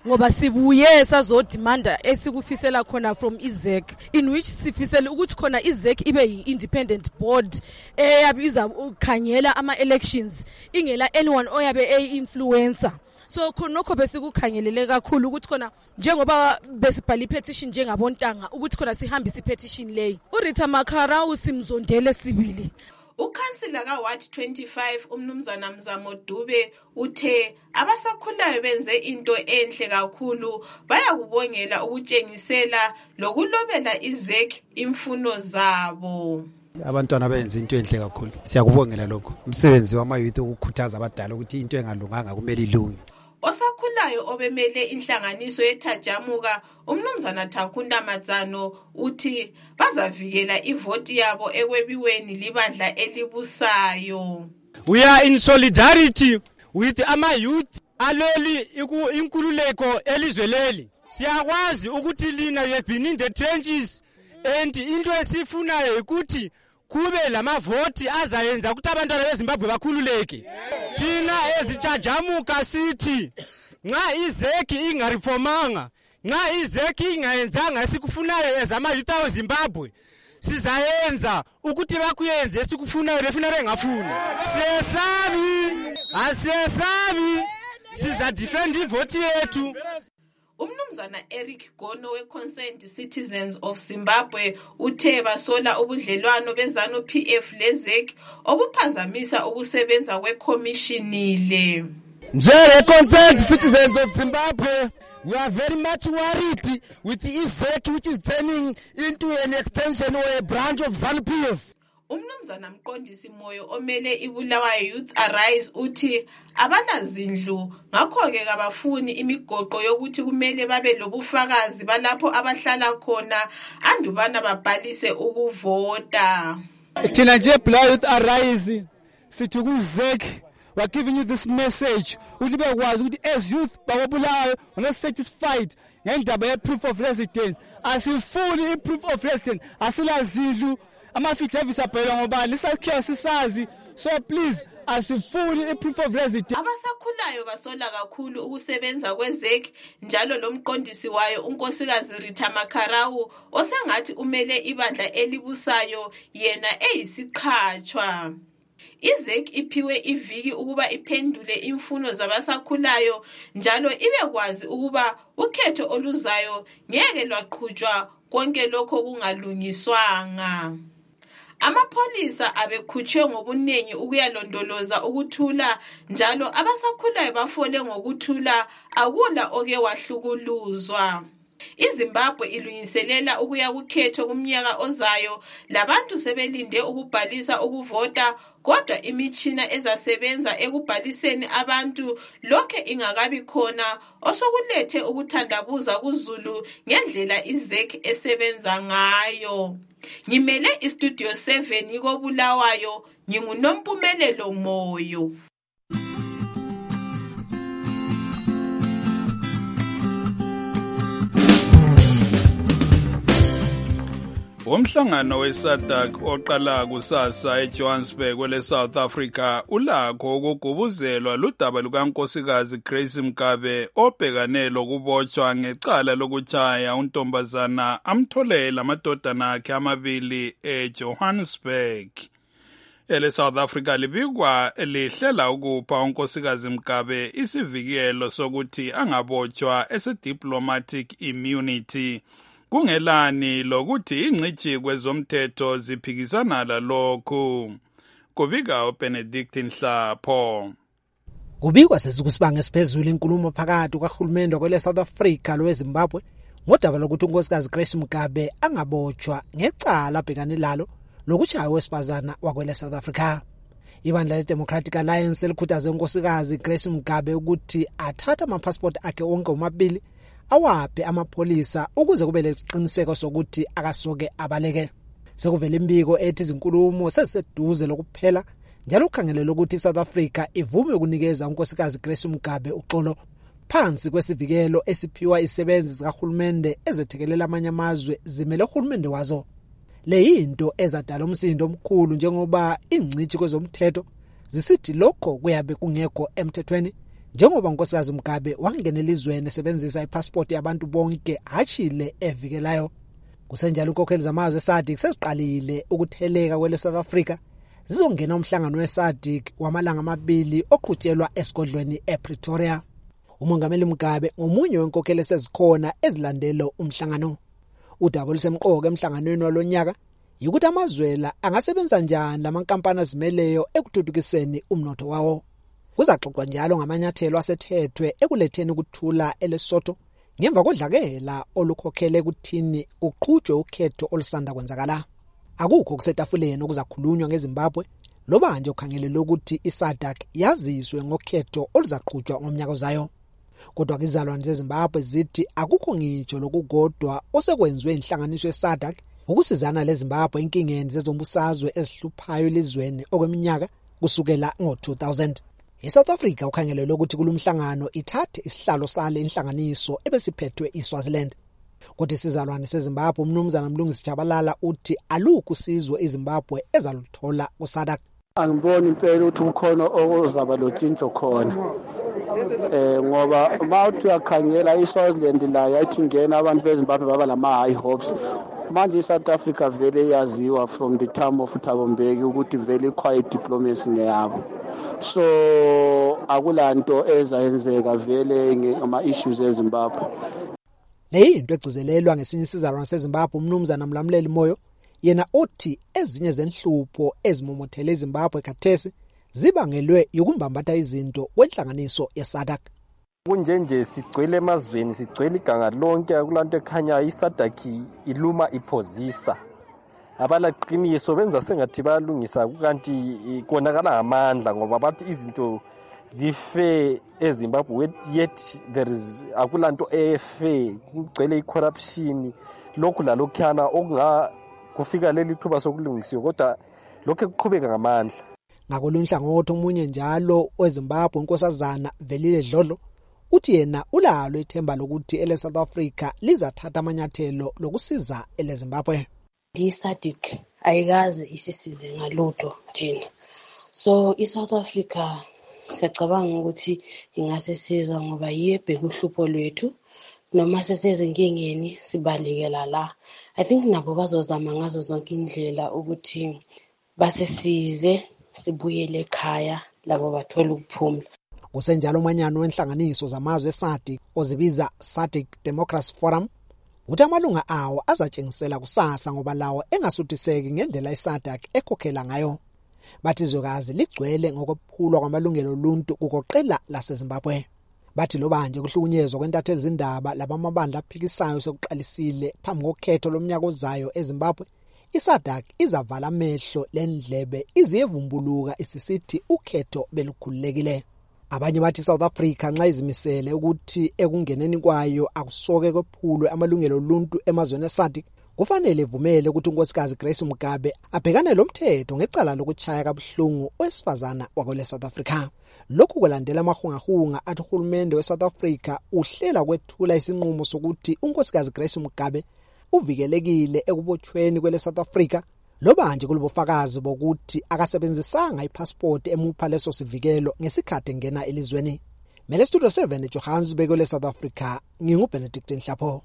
Speaker 4: ngoba sibuye sazodimanda esikufisela khona from izek, in which sifisela ukuthi khona izek ibe yi-independent board eyabiza ukukhangela ama-elections ingela anyone oyabe eyi-influencer. So khonokho besikukhangelele kakhulu ukuthi khona njengoba besibhala i-petition njengabontanga ukuthi khona sihambise i-petition leyi. uRita Makarau simzondele sibili.
Speaker 27: Ukhansila kaWard 25 umnumzana Mzamo Dube uthe abasakhulayo benze into enhle kakhulu bayakubongela ukutshengisela lokulobela izek imfuno zabo.
Speaker 5: Abantwana benze into enhle kakhulu. Siyakubongela lokho. Umsebenzi wama-youth ukukhuthaza abadala ukuthi into engalunganga kumele ilunge.
Speaker 27: Osakhulayo obemele inhlanganiso yethajamuka umnumzana Thakunda Matsano uthi bazavikela ivoti yabo ekwebiweni libandla elibusayo.
Speaker 6: We are in solidarity with ama-youth aleli inkululeko elizweleli. Siyakwazi ukuthi lina you have been in the trenches and into esifunayo ukuthi kube lamavoti azayenza ukuthi abantwana beZimbabwe bakhululeke. Thina ezitshajamuka sithi nxa izeki ingareformanga, nxa izeki ingayenzanga esikufunayo ezama-youth eZimbabwe, sizayenza ukuthi bakuyenze esikufunayo befuna bengafuni. Asiyesabi, sizadefend ivoti yethu.
Speaker 27: Umnumzana Eric Gono we-Concerned Citizens of Zimbabwe uthe basola ubudlelwano bezanu PF lezek obuphazamisa ukusebenza kwekhomishini le.
Speaker 5: Concerned Citizens of Zimbabwe, we are very much worried with the ZEC which is turning into an extension or a branch of ZANU-PF.
Speaker 27: Umnumzana Mqondisi Moyo omele iBulawayo Youth Arise uthi abanazindlu ngakho-ke kabafuni imigoqo yokuthi kumele babe lobufakazi balapho abahlala khona andubana babhalise ukuvota.
Speaker 5: Thina nje Bulawayo Youth Arise sithi kuZEC, we're giving you this message ukuthi bekwazi ukuthi as youth bakoBulawayo are not satisfied ngendaba ye-proof of residence. Asifuni i-proof of residence, asilazindlu, ama-affidavits abhalwa ngobani lisakhiya sisazi. So please asifuni i-proof of residence.
Speaker 27: Abasakhulayo basola kakhulu ukusebenza kwezek njalo lo mqondisi wayo unkosikazi Rita Makarau osengathi umele ibandla elibusayo yena eyisiqhatshwa. izek iphiwe iviki ukuba iphendule imfuno zabasakhulayo njalo ibekwazi ukuba ukhetho oluzayo ngeke lwaqhutshwa konke lokho kungalungiswanga. Amapholisa abekhutshwe ngobuningi ukuyalondoloza ukuthula njalo abasakhulayo bafole ngokuthula akula oke wahlukuluzwa. iZimbabwe ilungiselela ukuya kukhetho kumnyaka ozayo labantu sebelinde ukubhalisa ukuvota kodwa imitshina ezasebenza ekubhaliseni abantu lokhe ingakabi khona osokulethe ukuthandabuza kuZulu ngendlela izek esebenza ngayo. Ngimele iStudio 7 koBulawayo nginguNompumelelo Moyo.
Speaker 23: Umhlangano weSADC oqala kusasa eJohannesburg kwele South Africa ulakho ukugubuzelwa ludaba lukankosikazi Grace Mugabe obhekane lokubotshwa ngecala lokutshaya untombazana amtholela amadodana akhe amabili eJohannesburg. Ele South Africa libikwa lihlela ukupha unkosikazi Mugabe isivikelo sokuthi angabotshwa ese-diplomatic immunity. Kungelani lokuthi ingcithi kwezomthetho ziphikisana lalokhu. Kubika uBenedict Nhlapho.
Speaker 7: Kubikwa sezikusibanga esiphezulu inkulumo phakathi kahulumende kwele South Africa loweZimbabwe ngodaba lokuthi unkosikazi Grace Mugabe angabotshwa ngecala abhekane lalo lokuchaya wesifazana wakwele South Africa. Ibandla leDemocratic Alliance likhuthaze unkosikazi Grace Mugabe ukuthi athathe amapassport akhe onke omabili awaphe amapholisa ukuze kube leqiniseko sokuthi akasoke abaleke. Sekuvela imbiko ethi izinkulumo seziseduze lokuphela njalo ukhangelele ukuthi iSouth Africa ivume ukunikeza unkosikazi Grace Mugabe uxolo phansi kwesivikelo esiphiwa isebenzi zikahulumende ezethekelela amanye amazwe zimele uhulumende wazo. Le yinto ezadala umsindo omkhulu njengoba ingcithi kwezomthetho zisithi lokho kuyabe kungekho emthethweni Njengoba unkosikazi Mugabe wangenela izweni esebenzisa ipassport yabantu bonke hachile evikelayo, kusenjalo inkokheli zamazwe eSADC seziqalile ukutheleka kwele South Africa zizongena umhlangano weSADC wamalanga amabili oqhutshelwa esigodlweni ePretoria. Umongameli Mugabe ngomunye wenkokheli esezikhona ezilandela umhlangano. Udaba olusemqoka emhlanganweni walonyaka ukuthi amazwela angasebenza njani lamankampani azimeleyo ekuthuthukiseni umnotho wawo. Kuzaxoxwa njalo ngamanyathelo asethethwe ekuletheni ukuthula eLesotho ngemva kodlakela olukhokhele ukuthini uqhutshwe ukhetho olusanda kwenzakala. Akukho kusetafuleni okuzakhulunywa ngeZimbabwe loba nje ukhangelele ukuthi iSADC yaziswe ngokhetho oluzaqhutshwa ngomnyaka ozayo. Kodwa izalwane zeZimbabwe zithi akukho ngitsho lokugodwa osekwenziwe inhlanganiso yeSADC ukusizana leZimbabwe inkingeni zezombusazwe ezihluphayo elizweni okweminyaka kusukela ngo-2000. ISouth Africa ukhangelele ukuthi kulumhlangano ithathe isihlalo sale inhlanganiso ebesiphethwe iSwaziland. Kodwa isizalwane seZimbabwe umnumzana Mlungisi Jabalala uthi alukho usizwe iZimbabwe ezaluthola kuSADC.
Speaker 25: Angiboni impela ukuthi ukhona okuzaba lotshintsho khona. Ngoba mawuthi uyakhangela iSwaziland la yathi ngena abantu beZimbabwe baba lama high hopes. Manje iSouth Africa vele yaziwa from the time of Thabo Mbeki ukuthi vele quiet diplomacy ngeyabo. So akulanto ezayenzeka vele ngama issues eZimbabwe.
Speaker 7: Leyinto egcizelelwa ngesinye isizalwane seZimbabwe umnumzana Mlamleli Moyo yena othi ezinye zenhlupho ezimomothele eZimbabwe khathesi zibangelwe ukumbambatha izinto kwenhlanganiso yeSADC.
Speaker 8: Kunjenje sigcwele emazweni sigcwele iganga lonke akulanto ekhanya iSADC iluma iphozisa. Abalaqiniso benza sengathi bayalungisa kukanti konakala ngamandla ngoba bathi izinto zife eZimbabwe yet there is akulanto efe kugcwele icorruption lokhu lalokhana okunga kufika leli thuba sokulungisiwa kodwa lokho kuqhubeka ngamandla.
Speaker 7: Ngakolunye hlangothi omunye njalo weZimbabwe unkosazana Velile Dlodlo uthi yena ulalo ithemba lokuthi eleSouth Africa lizathatha amanyathelo lokusiza eleZimbabwe.
Speaker 9: iSADC ayikaze isisize ngalutho thina. So iSouth Africa siyacabanga ukuthi ingasesiza ngoba yebheka uhlupho lwethu noma sesezinkingeni sibalekela la. I think nabo bazozama ngazo zonke indlela ukuthi basisize sibuyele ekhaya labo bathola ukuphumula.
Speaker 7: Kusenjalo umanyano wenhlanganiso zamazwe eSADC ozibiza SADC Democracy Forum uthi amalunga awo azatshengisela kusasa ngoba lawo engasuthiseki ngendlela iSADC ekhokhela ngayo. Bathi izwekazi ligcwele ngokuphulwa kwamalungelo oluntu kugoqela laseZimbabwe. Bathi loba nje kuhlukunyezwa kwentatheli zindaba labamabandla aphikisayo sekuqalisile phambi kokhetho lomnyaka ozayo eZimbabwe, iSADC izavala amehlo lendlebe iziyevumbuluka isisithi ukhetho belukhululekile. Abanye bathi South Africa nxa izimisele ukuthi ekungeneni kwayo akusoke kwephulwe amalungelo oluntu emazweni eSADC, kufanele ivumele ukuthi unkosikazi Grace Mugabe abhekane lomthetho ngecala lokuchaya kabuhlungu owesifazana wakwele South Africa. Lokhu kulandela amahungahunga athi uhulumende weSouth Africa uhlela kwethula isinqumo sokuthi unkosikazi Grace Mugabe uvikelekile ekubotshweni kwele South Africa loba nje kulobufakazi bokuthi akasebenzisanga ipassport emupha leso sivikelo ngesikhathi engena elizweni. Mele Studio 7 eJohannesburg kwele South Africa, nginguBenedict Nhlapho.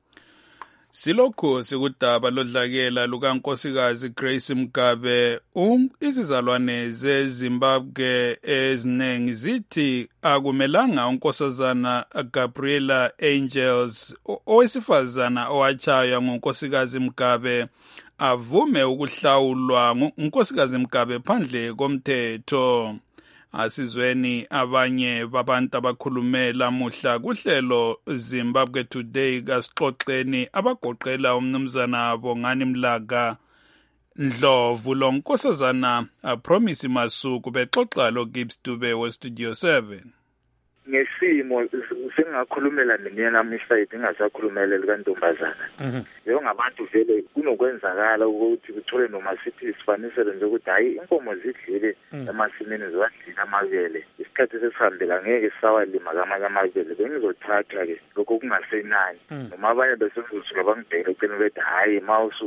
Speaker 23: Silokho sikudaba lodlakela lukankosikazi Grace Mugabe. Izizalwane zeZimbabwe ezinengi zithi akumelanga unkosazana Gabriela Angels owesifazana owachaywa ngunkosikazi Mugabe avume ukuhlawulwa ngunkosikazi Mugabe phandle komthetho. Asizweni abanye babantu abakhulume lamuhla kuhlelo Zimbabwe Today kasixoxeni abagoqela umnumzana Bongani Mlaga Ndlovu lonkosazana Promise Masuku bexoxa lo Gibbs Dube we Studio 7.
Speaker 10: Ngesimo sengakhulumela mina mhlawumbe ingasakhulumela likantombazana. Yebo ngabantu vele kunokwenzakala ukuthi kuthole noma sithi isifaniselo nje ukuthi hayi inkomo zidlile emasimini ziwadlila amabele. Isikhathi sesihambela ngeke sawalima kamanye amabele bengizothatha ke lokho kungasenani. Noma abanye besenzusuka bangibheka eceleni bethi hayi mawusu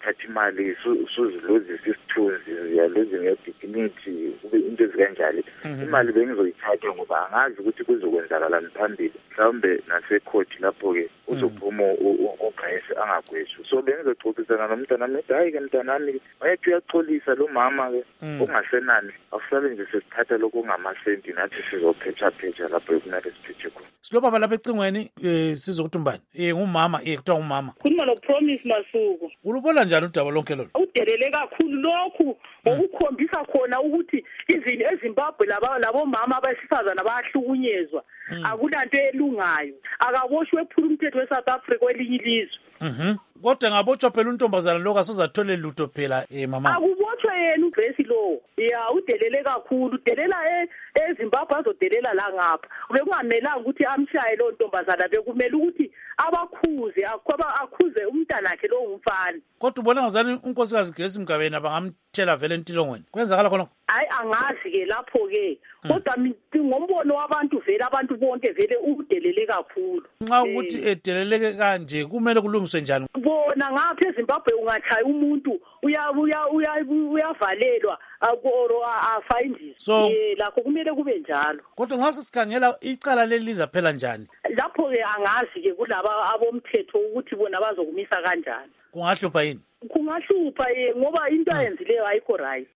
Speaker 10: uthatha imali usuzilozisa isithunzi uyalozi ngedignity kube into ezikanjalo imali bengizoyithatha ngoba angazi ukuthi kuzokwenzakalani phambili mhlawumbe nasecourt lapho-ke uzophuma uGrace angagwetshwa so bengizoxoxisana nomntana nami hayi ke mntanami wayethi uyaxolisa lo mama-ke ongasenani akusale nje sesithatha lokhu ongamasenti nathi sizophetha lapho ekunake siphethe khona
Speaker 3: silobaba lapha ecingweni sizokuthi umbani ngumama kuthiwa ngumama
Speaker 11: khuluma noPromise Masuku
Speaker 3: ulubona njani udaba lonke lolu
Speaker 11: udelele kakhulu lokhu ngokukhombisa khona ukuthi izini eZimbabwe labomama abesifazana bayahlukunyezwa akulanto elungayo akaboshwe ephula umthetho weSouth Africa kwelinye ilizwe
Speaker 3: kodwa ngabotshwa phela untombazana lokho asozathole lutho phela mama
Speaker 11: akubotshwe yena uGrace lo udelele kakhulu udelela eZimbabwe azodelela la ngapha bekungamelanga ukuthi amshaye lo ntombazana bekumele ukuthi akhuze umntanakhe lo ngumfana
Speaker 3: kodwa ubona ngazani unkosikazi Grace Mgabeni bangamthela vele entilongweni kwenzakala khona
Speaker 11: hayi angazi ke lapho ke kodwa ngombono wabantu vele abantu bonke vele udelele kakhulu
Speaker 3: nxa ukuthi edeleleke kanje kumele kulungiswe njani
Speaker 11: bona ngapha eZimbabwe ungathaya umuntu uyavalelwa afayindiswe lakho kumele kube njalo
Speaker 3: kodwa nxa sesikhangela icala leliza phela njani
Speaker 11: lapho-ke angazi ke kulaba abomthetho ukuthi bona bazokumisa kanjani
Speaker 3: kungahlupha yini
Speaker 11: kungahlupha ngoba into ayenzileyo ayikho right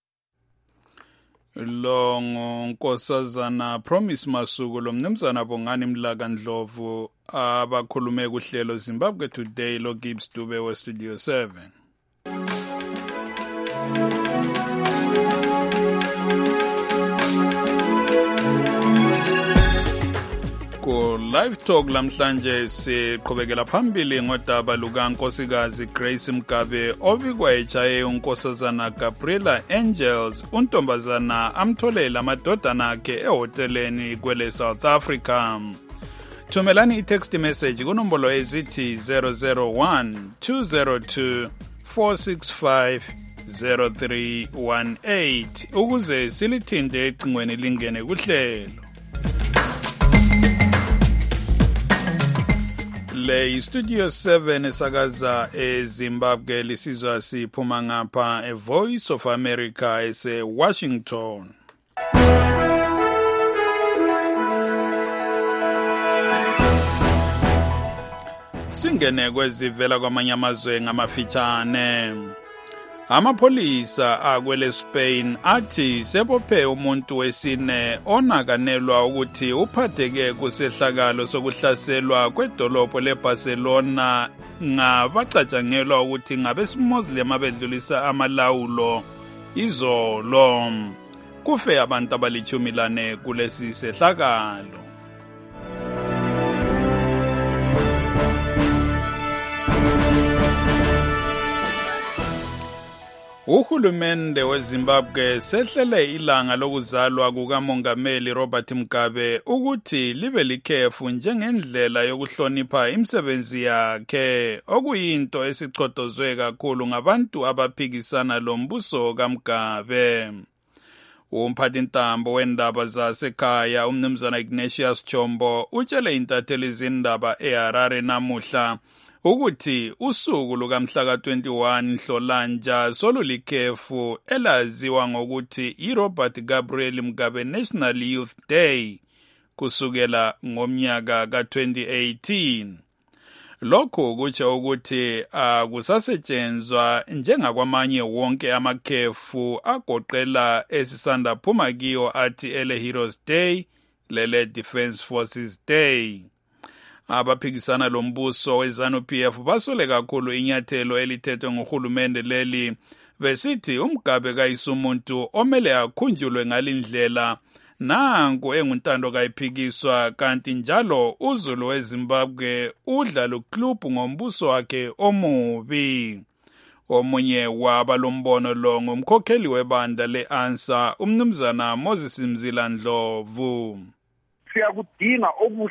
Speaker 23: lo ngunkosazana Promise Masuku lo mnumzana Bongani Mlaka Ndlovu abakhulume kuhlelo Zimbabwe Today lo Gibbs Dube we Studio 7 Live Talk lamhlanje siqhubekela phambili ngodaba lukankosikazi Grace Mgabe obikwa echaye unkosazana Gabriela Angels untombazana amtholela amadodana akhe ehoteleni kwele South Africa. Thumelani i-text message kunombolo ezithi 001 202 465 0318 ukuze silithinde ecingweni lingene kuhlelo. Le Studio 7 esakaza eZimbabwe lisizwa siphuma ngapha eVoice of America ese Washington. Singene kwezivela kwamanye amazwe ngamafitshane. Amapholisa akwele Spain athi sebophe umuntu wesine onakanelwa ukuthi uphatheke kusehlakalo sokuhlaselwa kwedolobho leBarcelona ngabacatshangelwa ukuthi ngabeSmuslim abedlulisa amalawulo izolo. Kufe abantu abali-14 kulesi sehlakalo. Uhulumende weZimbabwe sehlele ilanga lokuzalwa kukamongameli Robert Mugabe ukuthi libe likhefu njengendlela yokuhlonipha imisebenzi yakhe okuyinto esichotozwe kakhulu ngabantu abaphikisana lombuso kaMugabe. Umphathintambo wendaba zasekhaya umnumzana Ignatius Chombo utshele intatheli izindaba eHarare namuhla ukuthi usuku lukamhla ka-21 Nhlolanja solulikhefu elaziwa ngokuthi iRobert Gabriel Mugabe National Youth Day kusukela ngomnyaka ka-2018. Lokhu kutsho ukuthi akusasetshenzwa njengakwamanye wonke amakhefu agoqela esisanda phuma kiyo athi ele Heroes Day lele Defence Forces Day. Abaphikisana lombuso weZANU-PF basole kakhulu inyathelo elithethwe nguhulumende leli besithi uMugabe kayisumuntu omele akhunjulwe ngalindlela nanku enguntando kayiphikiswa kanti njalo uzulu weZimbabwe udla luklubhu ngombuso wakhe omubi. Omunye wabalombono lo ngumkhokheli webandla le-ANSA umnumzana Moses Mzila Ndlovu.
Speaker 12: Siyakudinga obuhle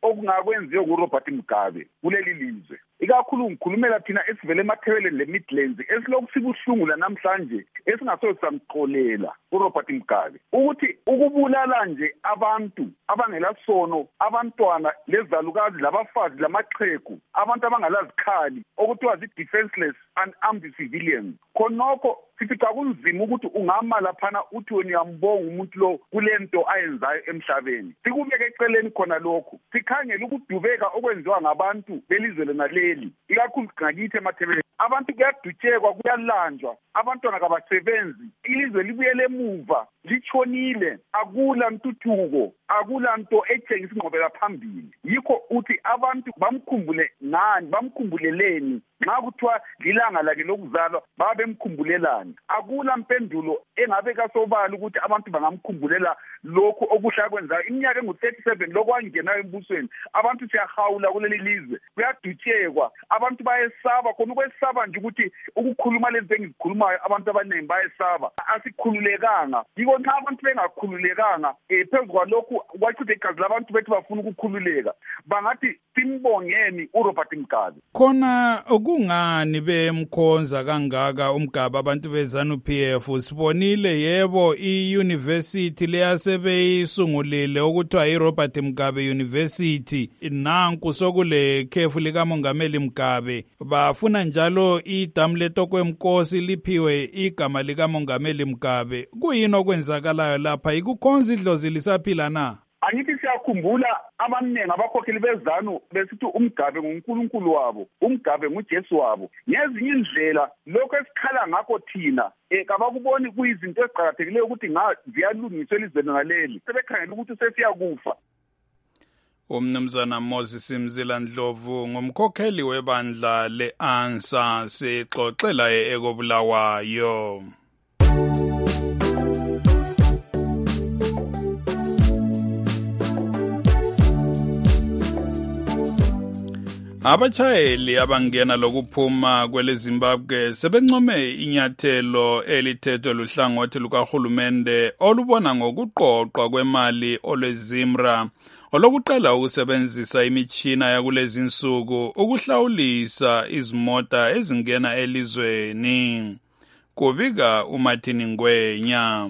Speaker 12: okungakwenziwe kuRobert Mugabe kuleli lizwe. Ikakhulu ngikhulumela thina esivele eMathebeleni leMidlands esilokhu sibuhlungu namhlanje esingasoze samxolela uRobert Mugabe ukuthi ukubulala nje abantu abangelasono, abantwana lezalukazi labafazi lamaqhegu, abantu abangalazikhali okuthiwa zi-defenseless and armed civilians, khonokho sifica kunzima ukuthi ungama laphana uthi wena uyambonga umuntu lo kulento ayenzayo emhlabeni. Sikubeke eceleni khona lokho, sikhangela ukudubeka okwenziwa ngabantu belizwe lenaleli, ikakhulu ngakithi eMathebeleni. Abantu kuyadutshekwa, kuyalanjwa, abantwana kabasebenzi, ilizwe libuyele emuva, litshonile, akula ntuthuko, akula nto etshengisa ingqubekela phambili. Yikho uthi abantu bamkhumbule ngani, bamkhumbuleleni nxa kuthiwa lilanga lakhe lokuzalwa babemkhumbulelani. Akula mpendulo engabe kasobala ukuthi abantu bangamkhumbulela lokho okuhle akwenzayo. Iminyaka engu-37 lokwangenayo embusweni, abantu siyahawula kuleli lizwe, kuyadutshekwa, abantu bayesaba, khona ukwesaba nje ukuthi ukukhuluma lezi engizikhulumayo abantu abaningi bayesaba. Asikhululekanga, yiko nxa abantu bengakhululekanga phezu kwalokhu kwachitha igazi labantu bethu bafuna ukukhululeka, bangathi simbongeni uRobert Mugabe.
Speaker 23: Khona okungani bemkhonza kangaka uMgabe abantu beZANU-PF? Sibonile yebo i-university leyasebeyisungulile okuthiwa iRobert Mugabe University, nanku sokule khefu likamongameli Mugabe, bafuna njalo idamu leTokwemkosi liphiwe igama likamongameli Mugabe. Kuyini okwenzakalayo lapha? Ikukhonza idlozi lisaphila na?
Speaker 12: Angithi siyakhumbula abaningi abakhokheli beZANU besithi uMgabe nguNkulunkulu wabo, uMgabe nguJesu wabo. Ngezinye indlela lokho esikhala ngakho thina kabakuboni kuyizinto eziqhakathekileyo ukuthi ziyalungiswa elizweni ngaleli, sebekhangela ukuthi sesiyakufa.
Speaker 23: Umnumzana Moses Mzila Ndlovu ngumkhokheli webandla le-ANSA, sixoxela eKobulawayo. Abachayeli abangena lokuphuma kwele Zimbabwe sebencome inyathelo elithethwe luhlangothi lukahulumende olubona ngokuqoqwa kwemali olweZimra olokuqala ukusebenzisa imitshina yakulezi insuku ukuhlawulisa izimota ezingena elizweni. Kubika uMartin Ngwenya.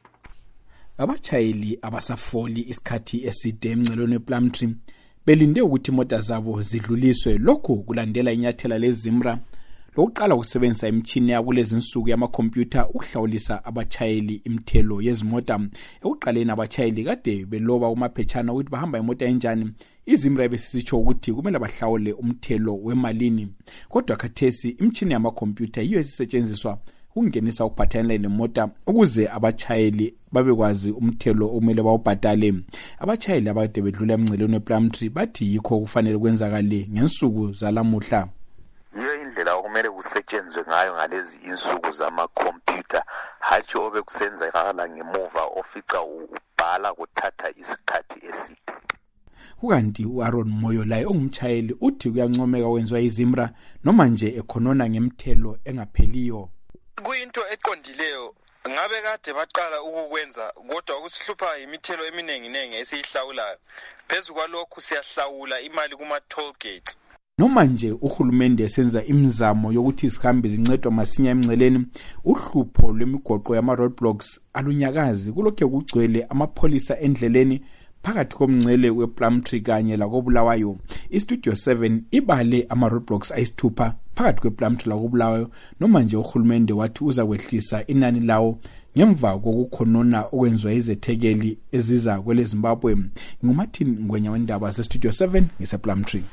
Speaker 13: Abachayeli abasafoli isikhathi eside emncelweni wePlumtree belinde ukuthi imota zabo zidluliswe, lokhu kulandela inyathela leZimra lokuqala ukusebenzisa imitshini yakulezi insuku yamakhompyutha ukuhlawulisa abachayeli imithelo yezimota. Ekuqaleni abachayeli kade beloba umaphetshana ukuthi bahamba imota enjani, iZimra besisitsho ukuthi kumele bahlawule umthelo wemalini. Kodwa khathesi imitshini yamakhompyutha yiyo esisetshenziswa ukungenisa ukuphathelana nemota ukuze abachayeli babekwazi umthelo okumele bawubhadale. Abachayeli abade bedlula emncelweni wePlumtree bathi yikho kufanele kwenzakale ngensuku zalamuhla.
Speaker 14: Yiyo indlela okumele kusetshenzwe ngayo ngalezi insuku zamakhompyutha, hatshi obekusenza ngemuva ofica ubhala kuthatha isikhathi eside.
Speaker 13: Kukanti uAaron Moyo laye ongumchayeli uthi kuyancomeka wenziwa iZimra noma nje ekhonona ngemthelo engapheliyo.
Speaker 15: Kuyinto eqondileyo, ngabe kade baqala ukukwenza kodwa ukusihlupha imithelo eminenginengi esiyihlawulayo. Phezu kwalokhu siyahlawula imali kuma-toll gate.
Speaker 13: Noma nje uhulumende esenza imizamo yokuthi izihambi zincedwa masinya emnceleni, uhlupho lwemigoqo yama-roadblocks alunyakazi kulokho kugcwele amapholisa endleleni phakathi komngcele wePlumtree kanye lakoBulawayo. iStudio 7 ibale ama-roadblocks ayisithupha phakathi kwePlumtree lakoBulawayo, noma nje uhulumende wathi uza kwehlisa inani lawo ngemva kokukhonona okwenziwa izethekeli eziza kwele Zimbabwe. NguMartin Ngwenya wendaba zeStudio 7 ngisePlumtree.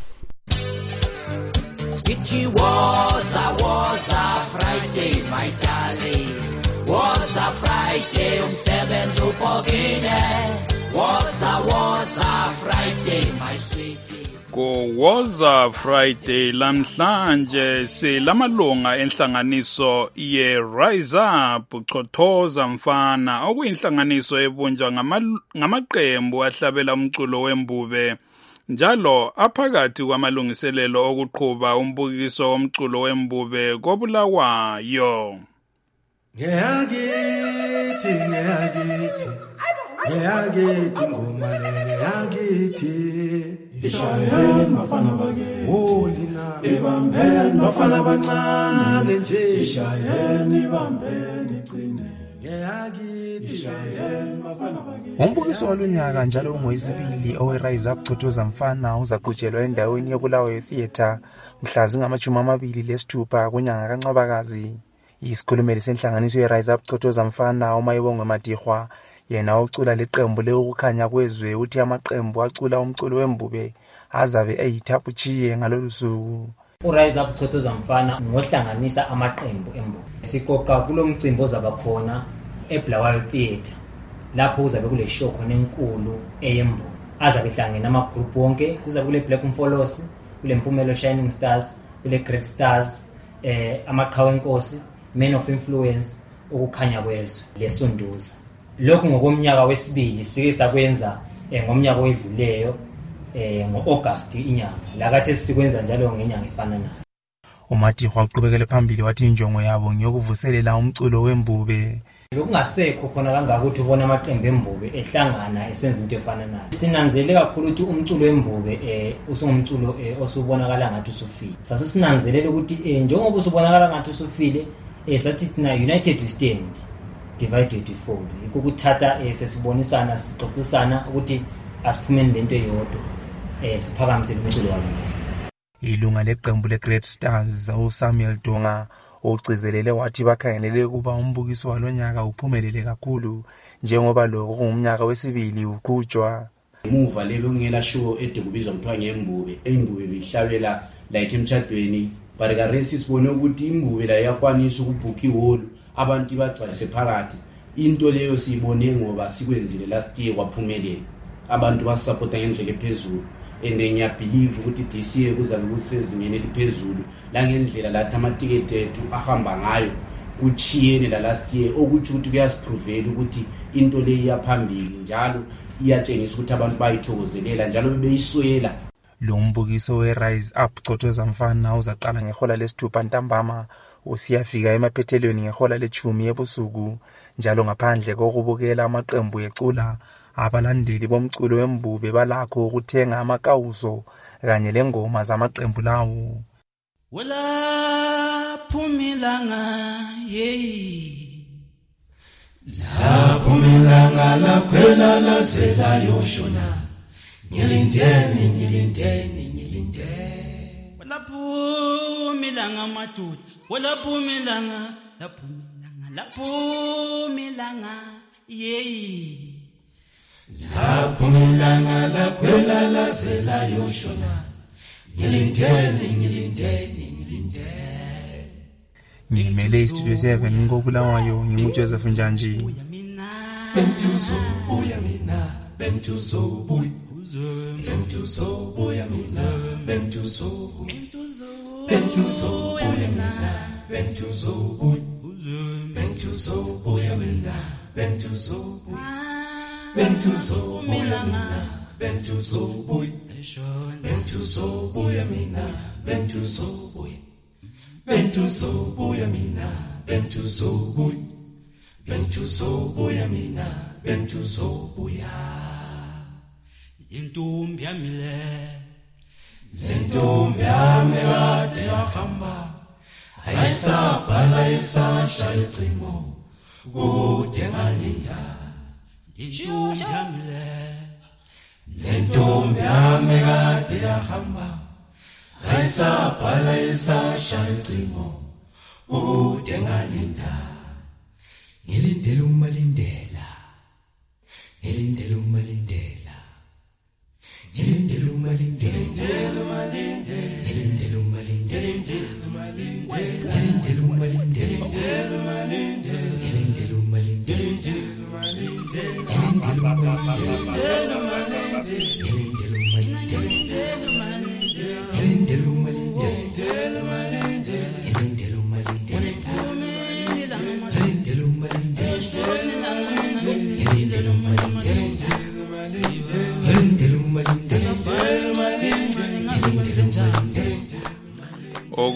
Speaker 16: It was a Friday, my darling. Was a Friday, umsebenzi upokile. Was a Friday, my sweetie.
Speaker 23: Was a Friday lamhlanje silamalunga enhlanganiso ye Rise Up Chothoza Mfana okuyinhlanganiso ebunjwa ngamaqembu ahlabela umculo wembube njalo aphakathi kwamalungiselelo okuqhuba umbukiso womculo wembube koBulawayo.
Speaker 26: Ngeyakithi
Speaker 1: yakithi ngoma le yakithi ishayeni bafana bake olina ibambeni bafana bancane nje ishayeni ibambeni igcine yakithi ishayeni bafana bake.
Speaker 17: Umbukiso walonyaka njalo ungoyesibili oweRise Up Cothoza Mfana uzaqhutshelwa endaweni yeBulawayo Theatre mhla zingama-26 kunyanga kaNcwabakazi. Isikhulumeli senhlanganiso yeRise Up Cothoza Mfana uMayibongwe Madihwa yena ucula leqembu leukukhanya kwezwe uthi amaqembu acula umculo wembube azabe eyithapuchiye ngalolu suku.
Speaker 18: uRise Up Cothoza Mfana ngohlanganisa amaqembu embube. Siqoqa kulomcimbi ozaba khona eBulawayo Theatre lapho kuzabe kule show khona enkulu eyembube. Azabe hlangene amagroup wonke, kuzabe kule Black Mfolosi, kule Mpumelelo Shining Stars, kule Great Stars, amaqhawe enkosi, Men of Influence, ukukhanya kwezwe lesunduza. Lokhu ngokomnyaka wesibili sike sakwenza ngomnyaka oyedluleyo ngo-August inyanga. Lakathi sikwenza njalo ngenyanga efana nayo.
Speaker 17: uMadihwa uqhubekele phambili wathi injongo yabo ngiyokuvuselela umculo wembube.
Speaker 18: Bekungasekho khona kangaka ukuthi ubona amaqembu embube ehlangana esenza into efana nayo. Sinanzelele kakhulu ukuthi umculo wembube usungumculo osubonakala ngathi usufile. Sasisinanzelele ukuthi njengoba usubonakala ngathi usufile sathi thina United we stand, divided we fall. Ukuthatha sesibonisana sixoxisana ukuthi asiphumeni lento eyodwa siphakamise umculo wakithi.
Speaker 17: Ilunga leqembu leGreat Stars uSamuel Dunga ucizelele wathi bakhangelele kuba umbukiso walonyaka uphumelele kakhulu njengoba lokho kungumnyaka wesibili uqhutshwa.
Speaker 19: Emuva lelo ngela show edekubizwa kuthiwa ngembube. Imbube bihlabela like emtshadweni, but karesi sibone ukuthi imbube la yakwanisa ukubhuka ihall abantu bagcwalise phakathi. Into leyo siyibone ngoba sikwenzile last year kwaphumelela. Abantu basupporta ngendlela ephezulu. And ngiyabelieve ukuthi this year kuzabe kusezingeni eliphezulu la ngendlela lathi amatiketi ethu ahamba ngayo kuchiyene la last year, okuthi ukuthi kuyasiprovela ukuthi into le iyaphambili njalo iyatshengisa ukuthi abantu bayithokozelela njalo bebeyiswela.
Speaker 17: Lo mbukiso weRise Up Cothoza Mfana uzaqala ngehola lesithupha ntambama usiyafika emaphethelweni ngehola le10 ebusuku njalo ngaphandle kokubukela amaqembu ecula. Abalandeli bomculo wembube balakho ukuthenga amakawuso kanye lengoma zamaqembu lawo.
Speaker 16: Wela phumilanga
Speaker 1: la phumilanga la kwela la sela yoshona ngilindeni
Speaker 16: wela phumilanga madudu wela phumilanga la phumilanga
Speaker 1: la phumilanga la kwela la sela yoshona ngilindeni.
Speaker 17: Ngimele iStudio 7 ngokulawayo nginguJoseph Njanji.
Speaker 1: Bentuzo buya mina bentuzo buya mina bentuzo buya mina bentuzo buya mina bentuzo milanga bentuzo buya mina bentuzo buya mina bentuzo mina bentuzo buya.
Speaker 16: Intombi yamile
Speaker 1: lentombi yami kade yahamba ayisabhala isashaya icingo kude ngalinda.
Speaker 16: Intombi yamile
Speaker 1: lentombi yami kade yahamba ayisabhala isashaya icingo kude ngalinda. Ngilindele umalindela ngilindele umalindela ngilindele umalindela ngilindele umalindela ngilindele umalindela ngilindele umalindela ngilindele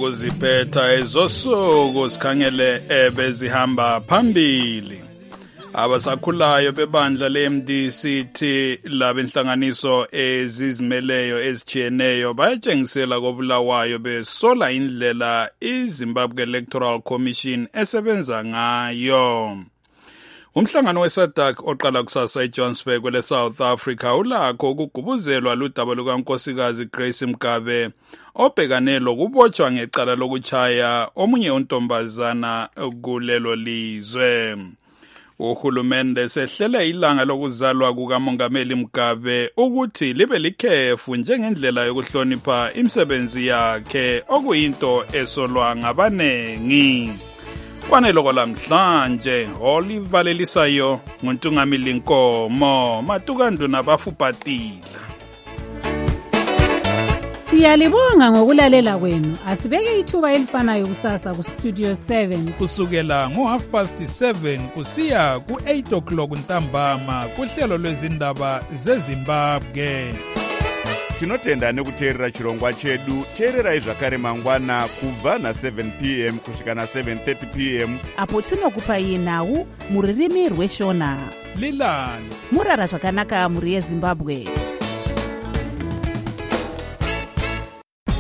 Speaker 23: okuziphetha ezosuku sikhangele ebezihamba phambili. Abasakhulayo bebandla le-MDCT labenhlanganiso ezizimeleyo ezijiyeneyo bayatshengisela koBulawayo besola indlela iZimbabwe Electoral Commission esebenza ngayo. Umhlangano weSADC oqala kusasa eJohannesburg kwele-South Africa ulakho ukugubuzelwa ludaba lukankosikazi Grace Mugabe obhekane lokubotshwa ngecala lokutshaya omunye untombazana kulelo lizwe. Uhulumende sehlele ilanga lokuzalwa kukaMongameli Mugabe ukuthi libe likhefu njengendlela yokuhlonipha imisebenzi yakhe okuyinto esolwa ngabanengi. Kwaneloko lamhlanje olivalelisayo nguNtungamili Nkomo Matukandu nabafupatila.
Speaker 2: Siyalibonga ngokulalela kwenu. Asibeke ithuba elifanayo kusasa ku Studio 7
Speaker 23: kusukela ngo7:30 kusiya ku8 o'clock ntambama kuhlelo lwezindaba zeZimbabwe.
Speaker 4: Tinotenda nekuteerera chirongwa chedu. Teererai zvakare mangwana kubva na7 p.m. kusvika na7:30 p.m.
Speaker 6: apo tinokupai nhau muririmi rweshona.
Speaker 23: Lilani
Speaker 6: murara zvakanaka muri yeZimbabwe.